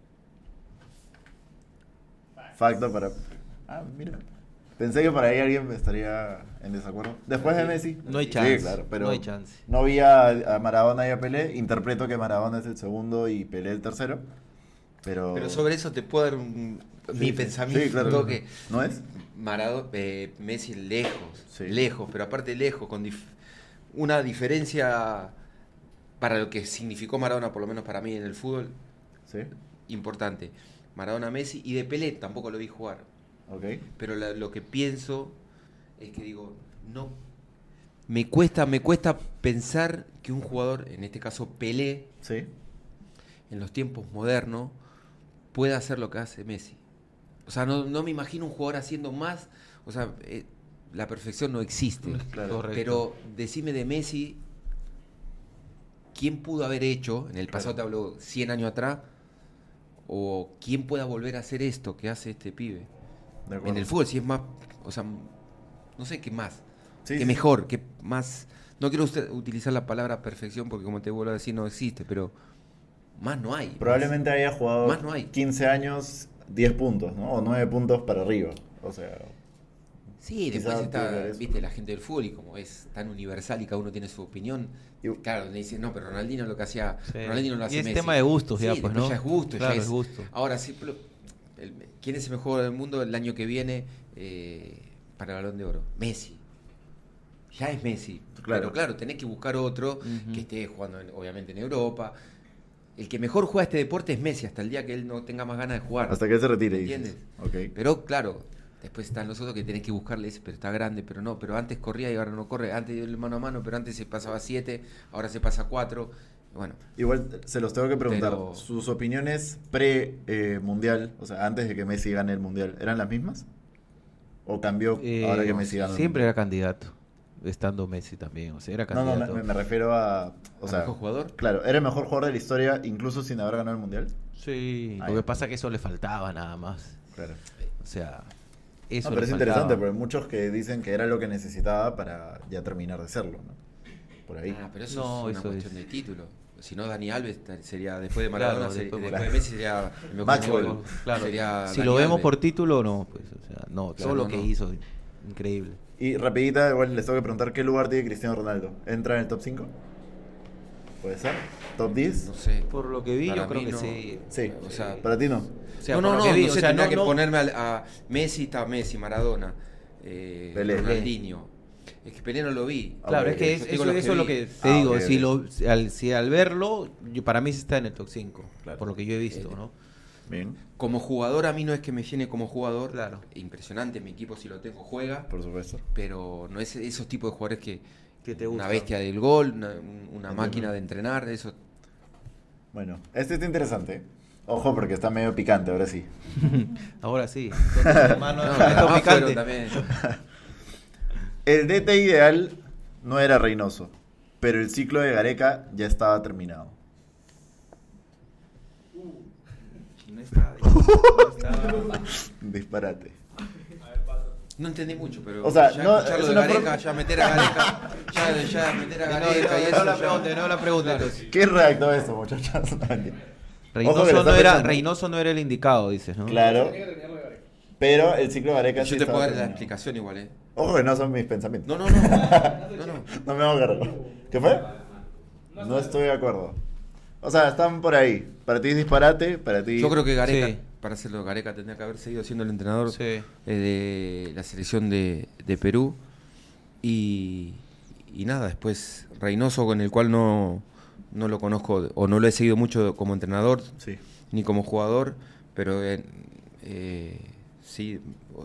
Facto para... Ah, mira. Pensé que por ahí alguien estaría en desacuerdo. Después de Messi. No hay Sí, chance, claro, pero no hay chance. no vi a, a Maradona y a Pelé. Interpreto que Maradona es el segundo y Pelé el tercero. Pero... Pero sobre eso te puedo dar un, Sí, mi sí. pensamiento. Sí, claro. Que ¿No es? Maradona, eh, Messi lejos, Sí. lejos, pero aparte lejos, con dif- una diferencia para lo que significó Maradona, por lo menos para mí en el fútbol, Sí. importante. Maradona, Messi y de Pelé tampoco lo vi jugar. Ok. Pero la- lo que pienso es que digo, no. Me cuesta, me cuesta pensar que un jugador, en este caso Pelé, Sí. en los tiempos modernos, pueda hacer lo que hace Messi. O sea, no, no me imagino un jugador haciendo más. O sea, eh, la perfección no existe. Claro. Correcto. Pero decime de Messi, ¿quién pudo haber hecho, en el Claro. pasado te hablo cien años atrás, o quién pueda volver a hacer esto que hace este pibe? De acuerdo. En el fútbol, si es más, o sea, no sé qué más, Sí, qué sí. mejor, qué más. No quiero usted- utilizar la palabra perfección porque, como te vuelvo a decir, no existe, pero más no hay. Probablemente haya jugado Más no hay. quince años, diez puntos, ¿no? O nueve puntos para arriba. O sea... Sí, Quizá después puede haber está, eso. viste, la gente del fútbol y como es tan universal y cada uno tiene su opinión. Y- Claro, le dicen, no, pero Ronaldinho lo que hacía, Sí. Ronaldinho lo hace Y es Messi. tema de gustos ya, Sí, pues, después ¿no? ya es gusto, Claro, ya es es gusto. Ahora sí, pero, el- ¿quién es el mejor del mundo el año que viene eh, para el Balón de Oro? Messi. Ya es Messi. Claro. Pero claro, tenés que buscar otro Ujú. que esté jugando, en- obviamente, en Europa. El que mejor juega este deporte es Messi, hasta el día que él no tenga más ganas de jugar. Hasta que él se retire, dices. ¿Entiendes? Ok. Pero claro, después están los otros que tenés que buscarle ese, pero está grande, pero no, pero antes corría y ahora no corre, antes dio el mano a mano, pero antes se pasaba siete, ahora se pasa cuatro. Bueno, Igual se los tengo que preguntar. Pero- ¿Sus opiniones pre-mundial, o sea, antes de que Messi gane el mundial, eran las mismas? ¿O cambió Eh, ahora que no, Messi ganó? el Siempre mundial? era candidato, estando Messi también, o sea, era No, no, candidato. me, me refiero a. O ¿al sea, mejor jugador? claro, ¿era el mejor jugador de la historia incluso sin haber ganado el mundial? Sí, Ah, lo ya. que pasa es que eso le faltaba nada más. Claro. O sea, eso No, pero le es faltaba. interesante porque hay muchos que dicen que era lo que necesitaba para ya terminar de serlo, ¿no? Por ahí. Ah, pero eso No, es una eso cuestión es- de título. Si no, Dani Alves sería, después de Maradona, Claro, sería- después- después, de Messi sería el mejor Maxwell. jugador. Claro. Sería Si Dani lo vemos Alves. por título, no, pues, o sea, no, Claro, todo lo no, que no. hizo, increíble. Y rapidita, igual les tengo que preguntar qué lugar tiene Cristiano Ronaldo. ¿Entra en el top cinco? ¿Puede ser? ¿Top diez? No sé. Por lo que vi, Para yo creo mí que no. sí. Sí. O sea, ¿Para ti no? O sea, no, por no, lo no, que vi, no o sé, sea, tendría no- que no- ponerme al- a, Messi, está Messi, Maradona, eh, Pelé. Ronaldinho. Es que Pelé no lo vi. Claro, Ok, es que ok. es- Yo digo eso, los que eso es lo vi. que te Ah, digo. ok, si, ok. lo, si al, si al verlo, yo- para mí sí está en el top cinco. Claro. Por lo que yo he visto, Eh, ¿no? Bien, Como jugador, a mí no es que me llene como jugador. Claro. Impresionante, mi equipo si lo tengo juega, por supuesto. pero no es esos tipos de jugadores que, Que te una gusta. bestia del gol, una, una Entiendo. máquina de entrenar, eso. Bueno, este está interesante. Ojo porque está medio picante, ahora sí. Ahora sí. Entonces, mano, No, esto es además picante. fueron también. El D T ideal no era Reynoso, pero el ciclo de Gareca ya estaba terminado. No está- no está- Disparate. No entendí mucho, pero O sea, ya no, escucharlo es de una Gareca, forma- ya meter a Gareca, ya, ya meter a No, no, Gareca y no, eso. no la ya- pregunte, no la pregunte. entonces. ¿Quién redactó eso, muchachos? No, mentira. Ojo que le Reynoso está no, era, pensando. Reynoso no era el indicado, dices, ¿no? Claro, Tenía que terminarlo de Gareca. pero el ciclo de Gareca sí Yo te estaba puedo dar la terminado. explicación igual, ¿eh? Ojo que no son mis pensamientos. No, no, no. No, no. No me hago cargo. ¿Qué fue? No estoy de acuerdo. O sea, están por ahí. Para ti es disparate, para ti... Yo creo que Gareca, Sí. para hacerlo, Gareca tendría que haber seguido siendo el entrenador Sí. eh, de la selección de, de Perú. Y, y nada, después Reynoso, con el cual no, no lo conozco o no lo he seguido mucho como entrenador Sí. ni como jugador, pero eh, eh, sí, o-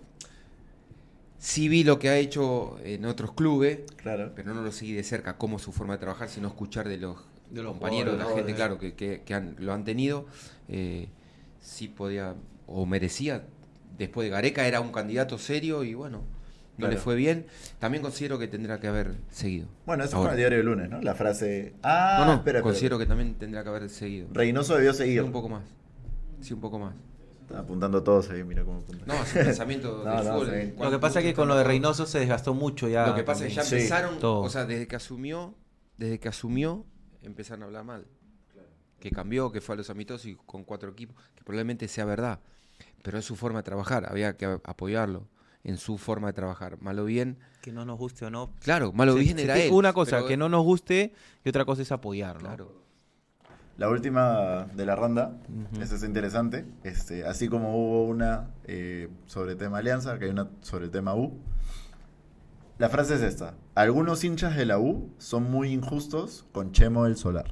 sí vi lo que ha hecho en otros clubes, Claro. pero no lo seguí de cerca, cómo es su forma de trabajar, sino escuchar de los, De los compañeros, de la jugadores, gente, claro, que, que- que han- lo han tenido. Eh, sí podía, o merecía, después de Gareca, era un candidato serio y bueno, no Claro. le fue bien. También considero que tendrá que haber seguido. Bueno, eso Ahora. fue en el diario del lunes, ¿no? La frase... Ah, no, no, espera, espera. considero que también tendrá que haber seguido. Reynoso debió Sí, seguir. un poco más. Sí, un poco más. Están apuntando todos ahí, mira cómo apuntan. No, es un pensamiento No, del no, fútbol. sí. en Lo cuanto que pasa es que mucho con lo de trabajo. Reynoso se desgastó mucho ya. Lo que pasa es que ya Sí. empezaron, Todo. o sea, desde que asumió, desde que asumió, empezaron a hablar mal. Que cambió, que fue a los amistosos y con cuatro equipos, que probablemente sea verdad. Pero es su forma de trabajar, había que apoyarlo en su forma de trabajar. Malo o bien, Que no nos guste o no. claro, malo o Se- bien se era tiene- él. Una cosa, pero- que no nos guste y otra cosa es apoyar, ¿no? Claro. La última de la ronda, Ujú. esa es interesante. Este, así como hubo una eh, sobre el tema Alianza, que hay una sobre el tema U. La frase es esta. Algunos hinchas de la U son muy injustos con Chemo del Solar.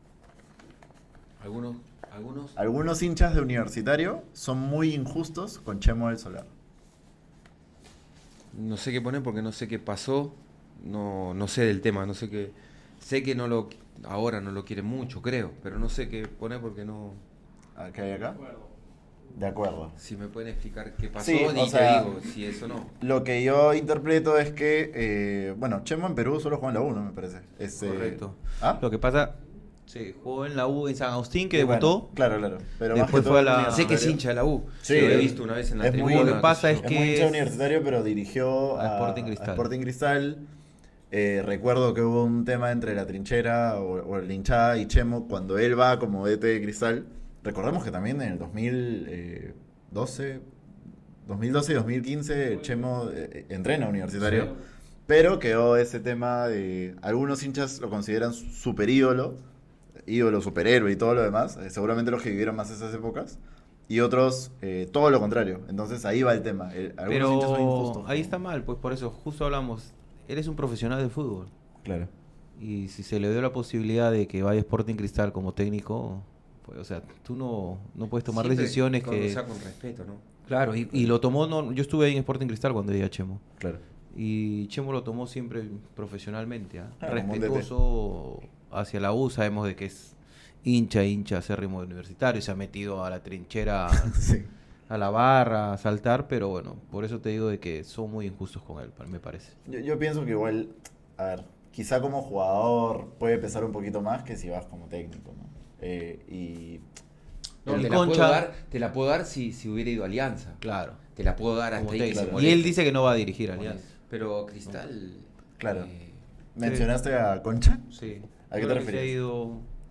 Algunos, algunos. Algunos hinchas de Universitario son muy injustos con Chemo del Solar. No sé qué poner porque no sé qué pasó, no, no sé del tema, no sé qué. Sé que no lo, ahora no lo quieren mucho, creo, pero no sé qué poner porque no. ¿Ah, ¿Qué hay acá? De acuerdo. Si me pueden explicar qué pasó, Sí, y o te sea- digo si eso no. Lo que yo interpreto es que, eh, bueno, Chemo en Perú solo juega en la U, ¿no? Me parece. Este, Correcto. ¿Ah? Lo que pasa, sí, jugó en la U en San Agustín, que Y bueno, debutó. claro, claro. Pero Después más que todo fue a en la- Universitario. Sé que es hincha de la U, Sí, lo he es- visto una vez en la es muy- tribuna. lo que pasa qué es sé yo. Es muy que hincha es- universitario, pero dirigió a a, Sporting Cristal. a Sporting Cristal. Eh, recuerdo que hubo un tema entre la trinchera o, o la hinchada y Chemo cuando él va como D T de Cristal. Recordemos que también en el dos mil doce, dos mil doce y dos mil quince Chemo eh, entrena a Universitario. Sí. Pero quedó ese tema de... Algunos hinchas lo consideran super ídolo, ídolo, superhéroe y todo lo demás. eh, seguramente los que vivieron más esas épocas. Y otros, eh, todo lo contrario. Entonces ahí va el tema. el- algunos hinchas son Pero injustos. ahí está mal, pues por eso justo hablamos. Eres un profesional del fútbol. Claro. Y si se le dio la posibilidad de que vaya a Sporting Cristal como técnico, pues, o sea, tú no, no puedes tomar Siempre decisiones con- que... O sea, con respeto, ¿no? Claro, y, y lo tomó, no, yo estuve ahí en Sporting Cristal cuando llegué a Chemo. Claro. Y Chemo lo tomó siempre profesionalmente, ¿ah? Claro, como un D T. respetuoso hacia la U. Sabemos de que es hincha, hincha, acérrimo de Universitario, se ha metido a la trinchera, Sí. a la barra, a saltar, pero bueno, por eso te digo de que son muy injustos con él, me parece. Yo, yo pienso que igual, a ver, quizá como jugador puede pesar un poquito más que si vas como técnico, ¿no? Eh, y... No, El te, la Concha- puedo dar, te la puedo dar si, si hubiera ido a Alianza. Claro. Te la puedo dar Como hasta ahí que técnico. se claro. Y moleste. él dice que no va a dirigir a Moleste. Alianza. Pero Cristal. Claro. eh, ¿Mencionaste a Concha? Sí. ¿A qué Yo te creo que se ha refieres? ido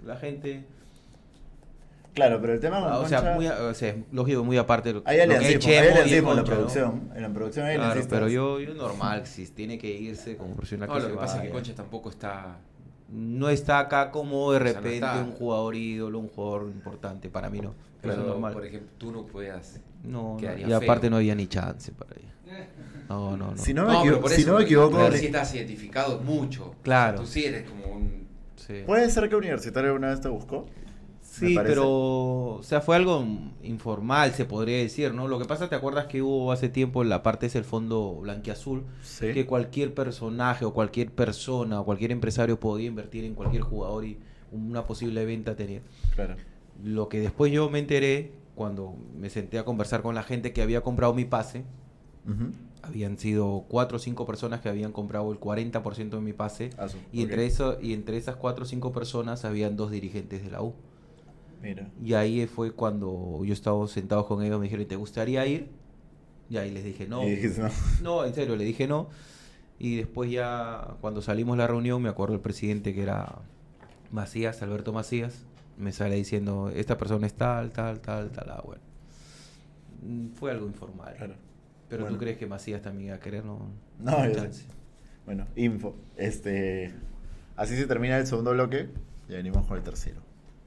la gente... Claro, pero el tema con Ah, o, Concha... sea, muy, a- o sea, lógico, muy aparte de lo, hay lo que aliancismo, Chemo hay y aliancismo en la Concha, ¿no? producción. En la producción hay Claro, aliancistas. pero yo, yo normal, si tiene que irse como profesional No, que lo se que pasa es que vaya. Concha tampoco está. No está acá como de O sea, no repente está. un jugador ídolo, un jugador importante, para mí no. Pero Pero, es normal. por ejemplo, tú no puedas. No, no, quedaría y aparte feo. no había ni chance para ella. No, no, no. Si no me, No, pero equivo- por si eso, no me equivoco... Pero si estás identificado mucho. Claro. O sea, tú sí eres como un. Sí. ¿Puede ser que Universitario alguna vez te buscó? Me Sí, parece. pero, o sea, fue algo informal, se podría decir, ¿no? Lo que pasa, ¿te acuerdas que hubo hace tiempo en la parte es el fondo blanquiazul? Sí. Que cualquier personaje o cualquier persona o cualquier empresario podía invertir en cualquier jugador y una posible venta tenía. Claro. Lo que después yo me enteré cuando me senté a conversar con la gente que había comprado mi pase, Ujú. habían sido cuatro o cinco personas que habían comprado el cuarenta por ciento de mi pase Ah, su- y, ok. entre eso, y entre esas cuatro o cinco personas habían dos dirigentes de la U. Mira. Y ahí fue cuando yo estaba sentado con ellos, me dijeron, ¿te gustaría ir? Y ahí les dije, no. Y dijiste, no. No, en serio, le dije no. Y después ya, cuando salimos de la reunión, me acuerdo el presidente que era Macías, Alberto Macías, me sale diciendo, esta persona es tal, tal, tal, tal. Ah, bueno. Mm, Fue algo informal. Claro. Pero Bueno. tú crees que Macías también iba a querer, ¿no? No, yo sé. Chance. Bueno, info. Este, así se termina el segundo bloque. Ya venimos con el tercero.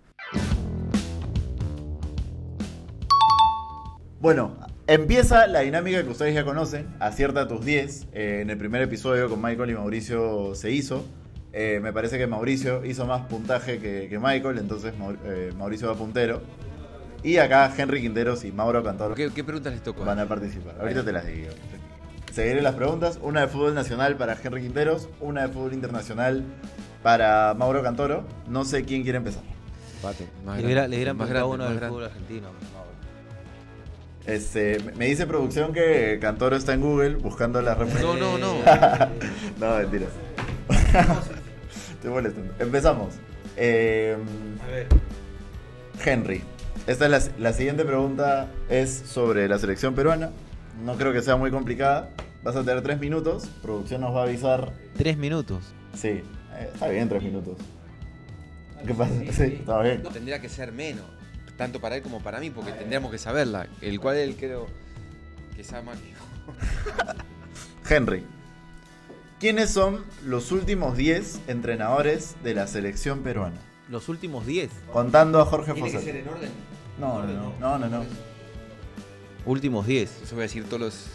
Bueno, empieza la dinámica que ustedes ya conocen. Acierta tus diez. Eh, en el primer episodio con Michael y Mauricio se hizo. Eh, me parece que Mauricio hizo más puntaje que, que Michael, entonces Mau- eh, Mauricio va puntero. Y acá Henry Quinteros y Mauro Cantoro ¿Qué, qué preguntas les tocó? van a participar. Ahorita te las digo. Seguiré las preguntas. Una de fútbol nacional para Henry Quinteros, una de fútbol internacional para Mauro Cantoro. No sé quién quiere empezar. Empate, más Le hubiera- grande, le hubieran más preguntado grande, uno más del grande. fútbol argentino. No, Este, me dice producción que Cantoro está en Google buscando la respuesta. No, no, no. No, mentiras. Estoy molestando. Empezamos. Eh, A ver. Henry. Esta es la, la siguiente pregunta es sobre la selección peruana. No creo que sea muy complicada. Vas a tener tres minutos. Producción nos va a avisar. Tres minutos. Sí, eh, está bien tres minutos. ¿Qué pasa? Sí, está bien. Tendría que ser menos, tanto para él como para mí, porque tendríamos que saberla. El cual él creo que sabe más que yo. Henry. ¿Quiénes son los últimos diez entrenadores de la selección peruana? Los últimos diez. Contando a Jorge ¿Tiene que Fossati. ser en orden? No, no, no, no, no, no. Últimos diez. Entonces voy a decir todos los...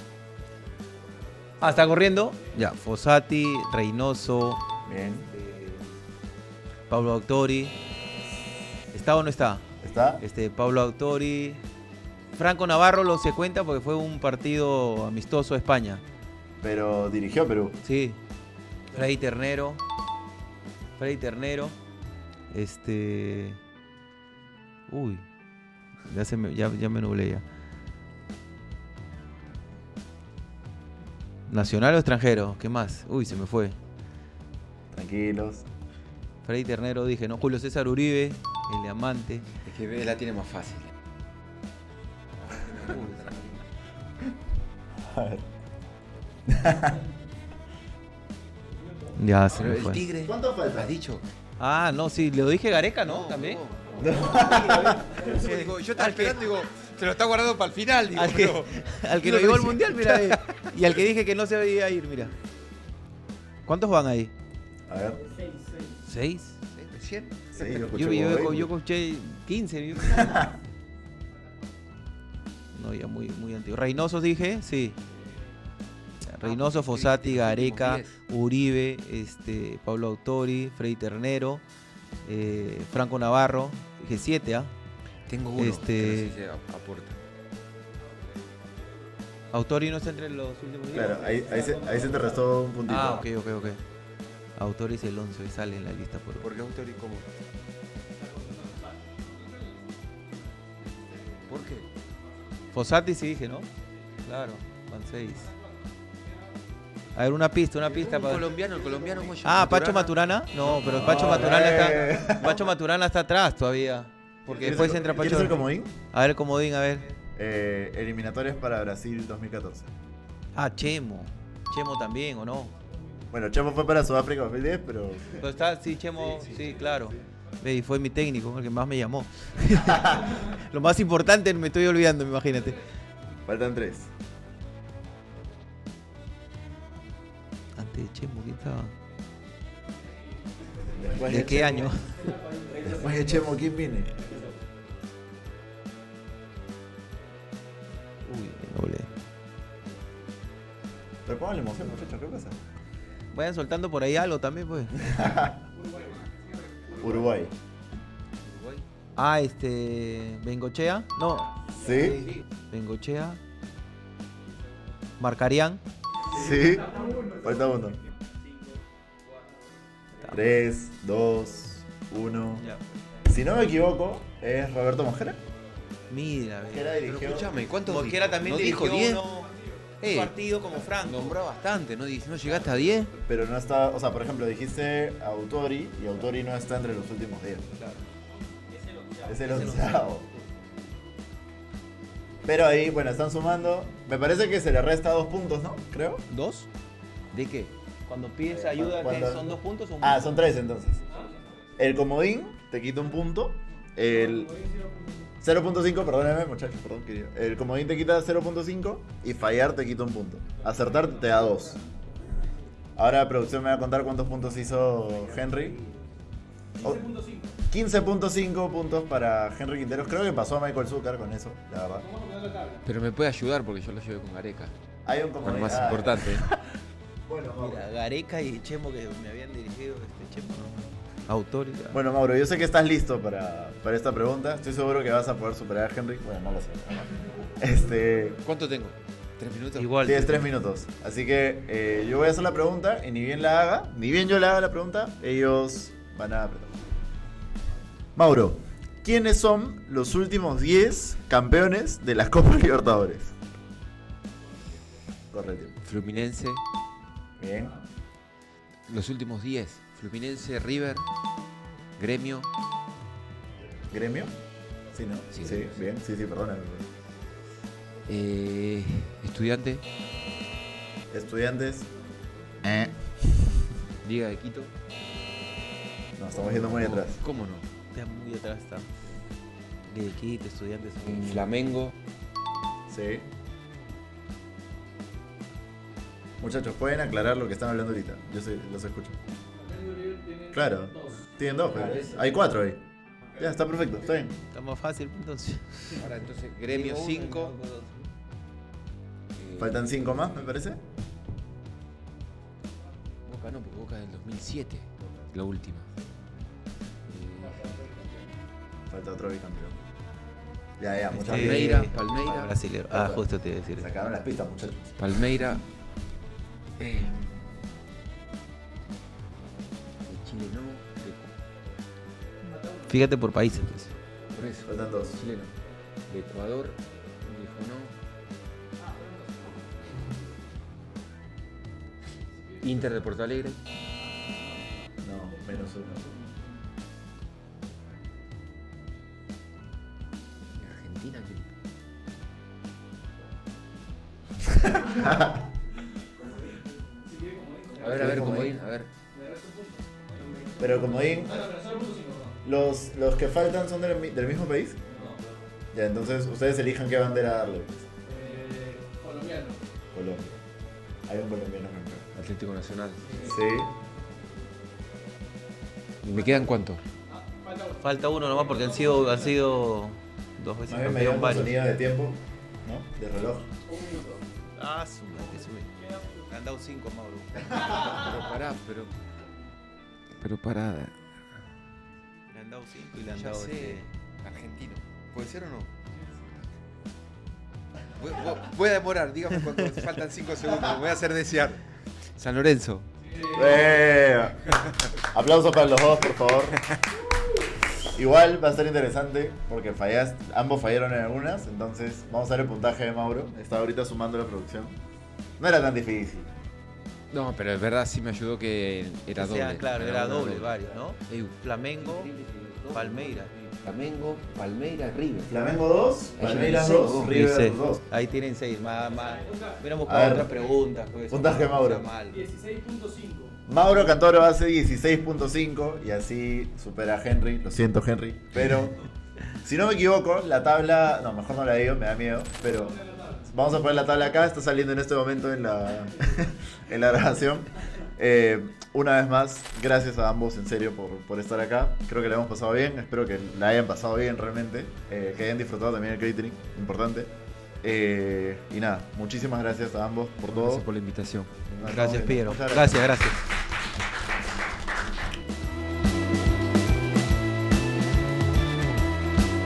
Ah, ¿está corriendo? Ya, Fossati, Reynoso, Bien. Pablo Autori. ¿Está o no está? ¿Está? Este, Pablo Autori. Franco Navarro lo se cuenta porque fue un partido amistoso a España. Pero dirigió Perú. Sí. Freddy Ternero. Freddy Ternero. Este. Uy. Ya, se me, ya, ya me nublé ya. ¿Nacional o extranjero? ¿Qué más? Uy, se me fue. Tranquilos. Freddy Ternero dije, ¿no? Julio César Uribe, el diamante. Es que él la tiene más fácil. A ver. Ya se Pero me el fue. tigre... ¿Cuánto falta? ¿Has dicho? Ah, no, sí, le dije Gareca, ¿no? También. Digo, yo estaba esperando, digo, se lo está guardando para el final, digo, Al que, pero... al que Lo no llegó al dice. mundial, mira. eh. Y al que dije que no se veía ir, mira. ¿Cuántos van ahí? A ver. ¿Seis? ¿Recién? Sí, yo escuché Yo, yo, como yo, veinte. yo escuché quince. yo- No, ya muy, muy antiguo. Reynoso dije, sí. Reynoso, pues, Fossati, sí, Gareca, diez. Uribe, este, Pablo Autori, Freddy Ternero, eh, Franco Navarro. Dije siete, ¿ah? Tengo uno Este- que no sé si ap- aporta. Autori no está entre los últimos días. Claro, ahí, ahí, se, ahí se te restó un puntito. Ah, ok, ok, ok. Autori es el once y sale en la lista por. ¿Por qué autor y cómo? ¿Por qué? Fossati sí dije, ¿no? Claro, van seis. A ver, una pista, una pista Un para. colombiano, el colombiano Moyo Ah, Pacho Maturana. No, pero Pacho No, Maturana eh. está. Pacho Maturana está atrás todavía. Porque ¿Quieres después el- entra ¿Quieres Pacho. el comodín? A ver, comodín, a ver. Eh, eliminatorias para Brasil dos mil catorce. Ah, Chemo. Chemo también, ¿o no? Bueno, Chemo fue para Sudáfrica dos mil diez, pero... Pero está, sí, Chemo, sí, claro. Y fue mi técnico, el que más me llamó. Lo más importante me estoy olvidando, imagínate. Faltan tres. Antes de Chemo, ¿quién estaba? Después ¿De qué Chemo- año? Después de Chemo, ¿quién viene? Uy, no olvidé. Pero pongan la emoción, muchachos, ¿qué pasa? Vayan soltando por ahí algo también, pues. Uruguay. Ah, este. Bengochea. No, ¿Sí? Bengochea. Marcarían. Sí. Falta uno. Tres, dos, uno. Ya. Si no me equivoco, es Roberto Mosquera. Mira, ve. Que era Pero dirigió. escúchame, ¿cuántos Mosquera dijo? también ¿No dirigió dijo diez? uno- un Eh, partido como Franco. Nombró bastante, ¿no? Dice, ¿no llegaste a diez? Pero no está. O sea, por ejemplo, dijiste Autori y Autori no está entre los últimos diez. Es el onceavo. Pero ahí, bueno, están sumando. Me parece que se le resta dos puntos, ¿no? Creo. ¿Dos? ¿De qué? Cuando pides ayuda, ¿qué? Cuando- ¿Son dos puntos o un Ah, punto? son tres entonces. El comodín te quita un punto. El cero punto cinco, perdóname, muchachos, perdón, querido. El comodín te quita cero punto cinco y fallar te quita un punto. Acertar te da dos. Ahora la producción me va a contar cuántos puntos hizo Henry. quince punto cinco puntos para Henry Quinteros. Creo que pasó a Michael Zucker con eso, la verdad. Pero me puede ayudar porque yo lo llevé con Gareca. Hay un Con comodín. lo más ah, importante. Bueno, Mauro. Mira, Gareca y Chemo que me habían dirigido, este Chemo no. Autor y ya. Bueno, Mauro, yo sé que estás listo para, para esta pregunta. Estoy seguro que vas a poder superar a Henry. Bueno, no lo sé. Este. ¿Cuánto tengo? ¿Tres minutos? Igual. Tienes tres minutos. Así que eh, yo voy a hacer la pregunta y ni bien la haga, ni bien yo la haga la pregunta, ellos van a apretar. Mauro, ¿quiénes son los últimos diez campeones de las Copas Libertadores? Corre el tiempo. Fluminense, Bien. los últimos diez. Fluminense, River, Gremio. ¿Gremio? Sí, ¿no? Sí, Sí, sí. bien. Sí, sí, perdóname. Eh, estudiante, Estudiantes. Eh. Liga de Quito. No, estamos yendo muy atrás. ¿Cómo no? Está muy atrás, está. De Quito, estudiantes. Flamengo. Sí. Muchachos, ¿pueden aclarar lo que están hablando ahorita? Yo sé, los escucho. Claro. Tienen dos, pero hay cuatro ahí. Ya, está perfecto, está bien. Está más fácil entonces. Ahora entonces Gremio cinco. Faltan cinco más, me parece. Boca no, porque Boca es del dos mil siete. La última. Falta otro bicampeón. Ya, ya, muchachos. Palmeira, Palmeira. Ah, brasilero. Ah, justo te iba a decir. Sacaron las pistas, muchachos. Palmeira. Eh, de Chile no. De, Fíjate por países, pues. por eso. Faltan dos. Chileno. De Ecuador. Dijo no. Inter de Porto Alegre. No, menos uno. Argentina. A ver, a ver, comodín, a ver. Pero comodín, los, los que faltan son del, mi- del mismo país. Ya, entonces ustedes elijan qué bandera darle. pues. Colombiano. Colombia. Hay un colombiano campeón. Atlético Nacional. Sí. ¿Me quedan cuántos? Falta uno nomás porque han sido, han sido dos veces Más bien me dio campeón un varios. sonido de tiempo, ¿no? De reloj. Ah, su madre, sube. Le han dado cinco, Mauro. Pero pará, pero. Pero pará. Le han dado cinco y le han Ya dado sé. este. Argentino. ¿Puede ser o no? Voy, voy- voy a demorar, dígame cuando faltan cinco segundos. Me voy a hacer desear. San Lorenzo. ¡Eh! Aplausos para los dos, por favor. Igual va a ser interesante porque fallas, ambos fallaron en algunas, entonces vamos a ver el puntaje de Mauro. Está ahorita sumando la producción. No era tan difícil. No, pero es verdad, sí me ayudó que era Que sea, doble. claro, era uno doble, varios, ¿no? Ey, Flamengo, Palmeira. Flamengo, Palmeira, River. Flamengo dos, Ahí Palmeiras tienen dos, seis, River Dice, dos. ahí tienen seis, más, más. Hubiéramos A buscado ver. otras preguntas. Pues, Puntaje, no, Mauro. sea mal. dieciséis punto cinco. Mauro Cantoro hace dieciséis punto cinco y así supera a Henry. Lo siento, Henry. Pero, si no me equivoco, la tabla... No, mejor no la digo, me da miedo. Pero vamos a poner la tabla acá. Está saliendo en este momento en la, en la grabación. Eh, una vez más, gracias a ambos en serio por, por estar acá. Creo que la hemos pasado bien. Espero que la hayan pasado bien realmente. Eh, que hayan disfrutado también el catering. Importante. Eh, y nada, muchísimas gracias a ambos por todo. Gracias por la invitación. Nos Gracias, estamos viendo. Piero. Muchas Gracias, gracias.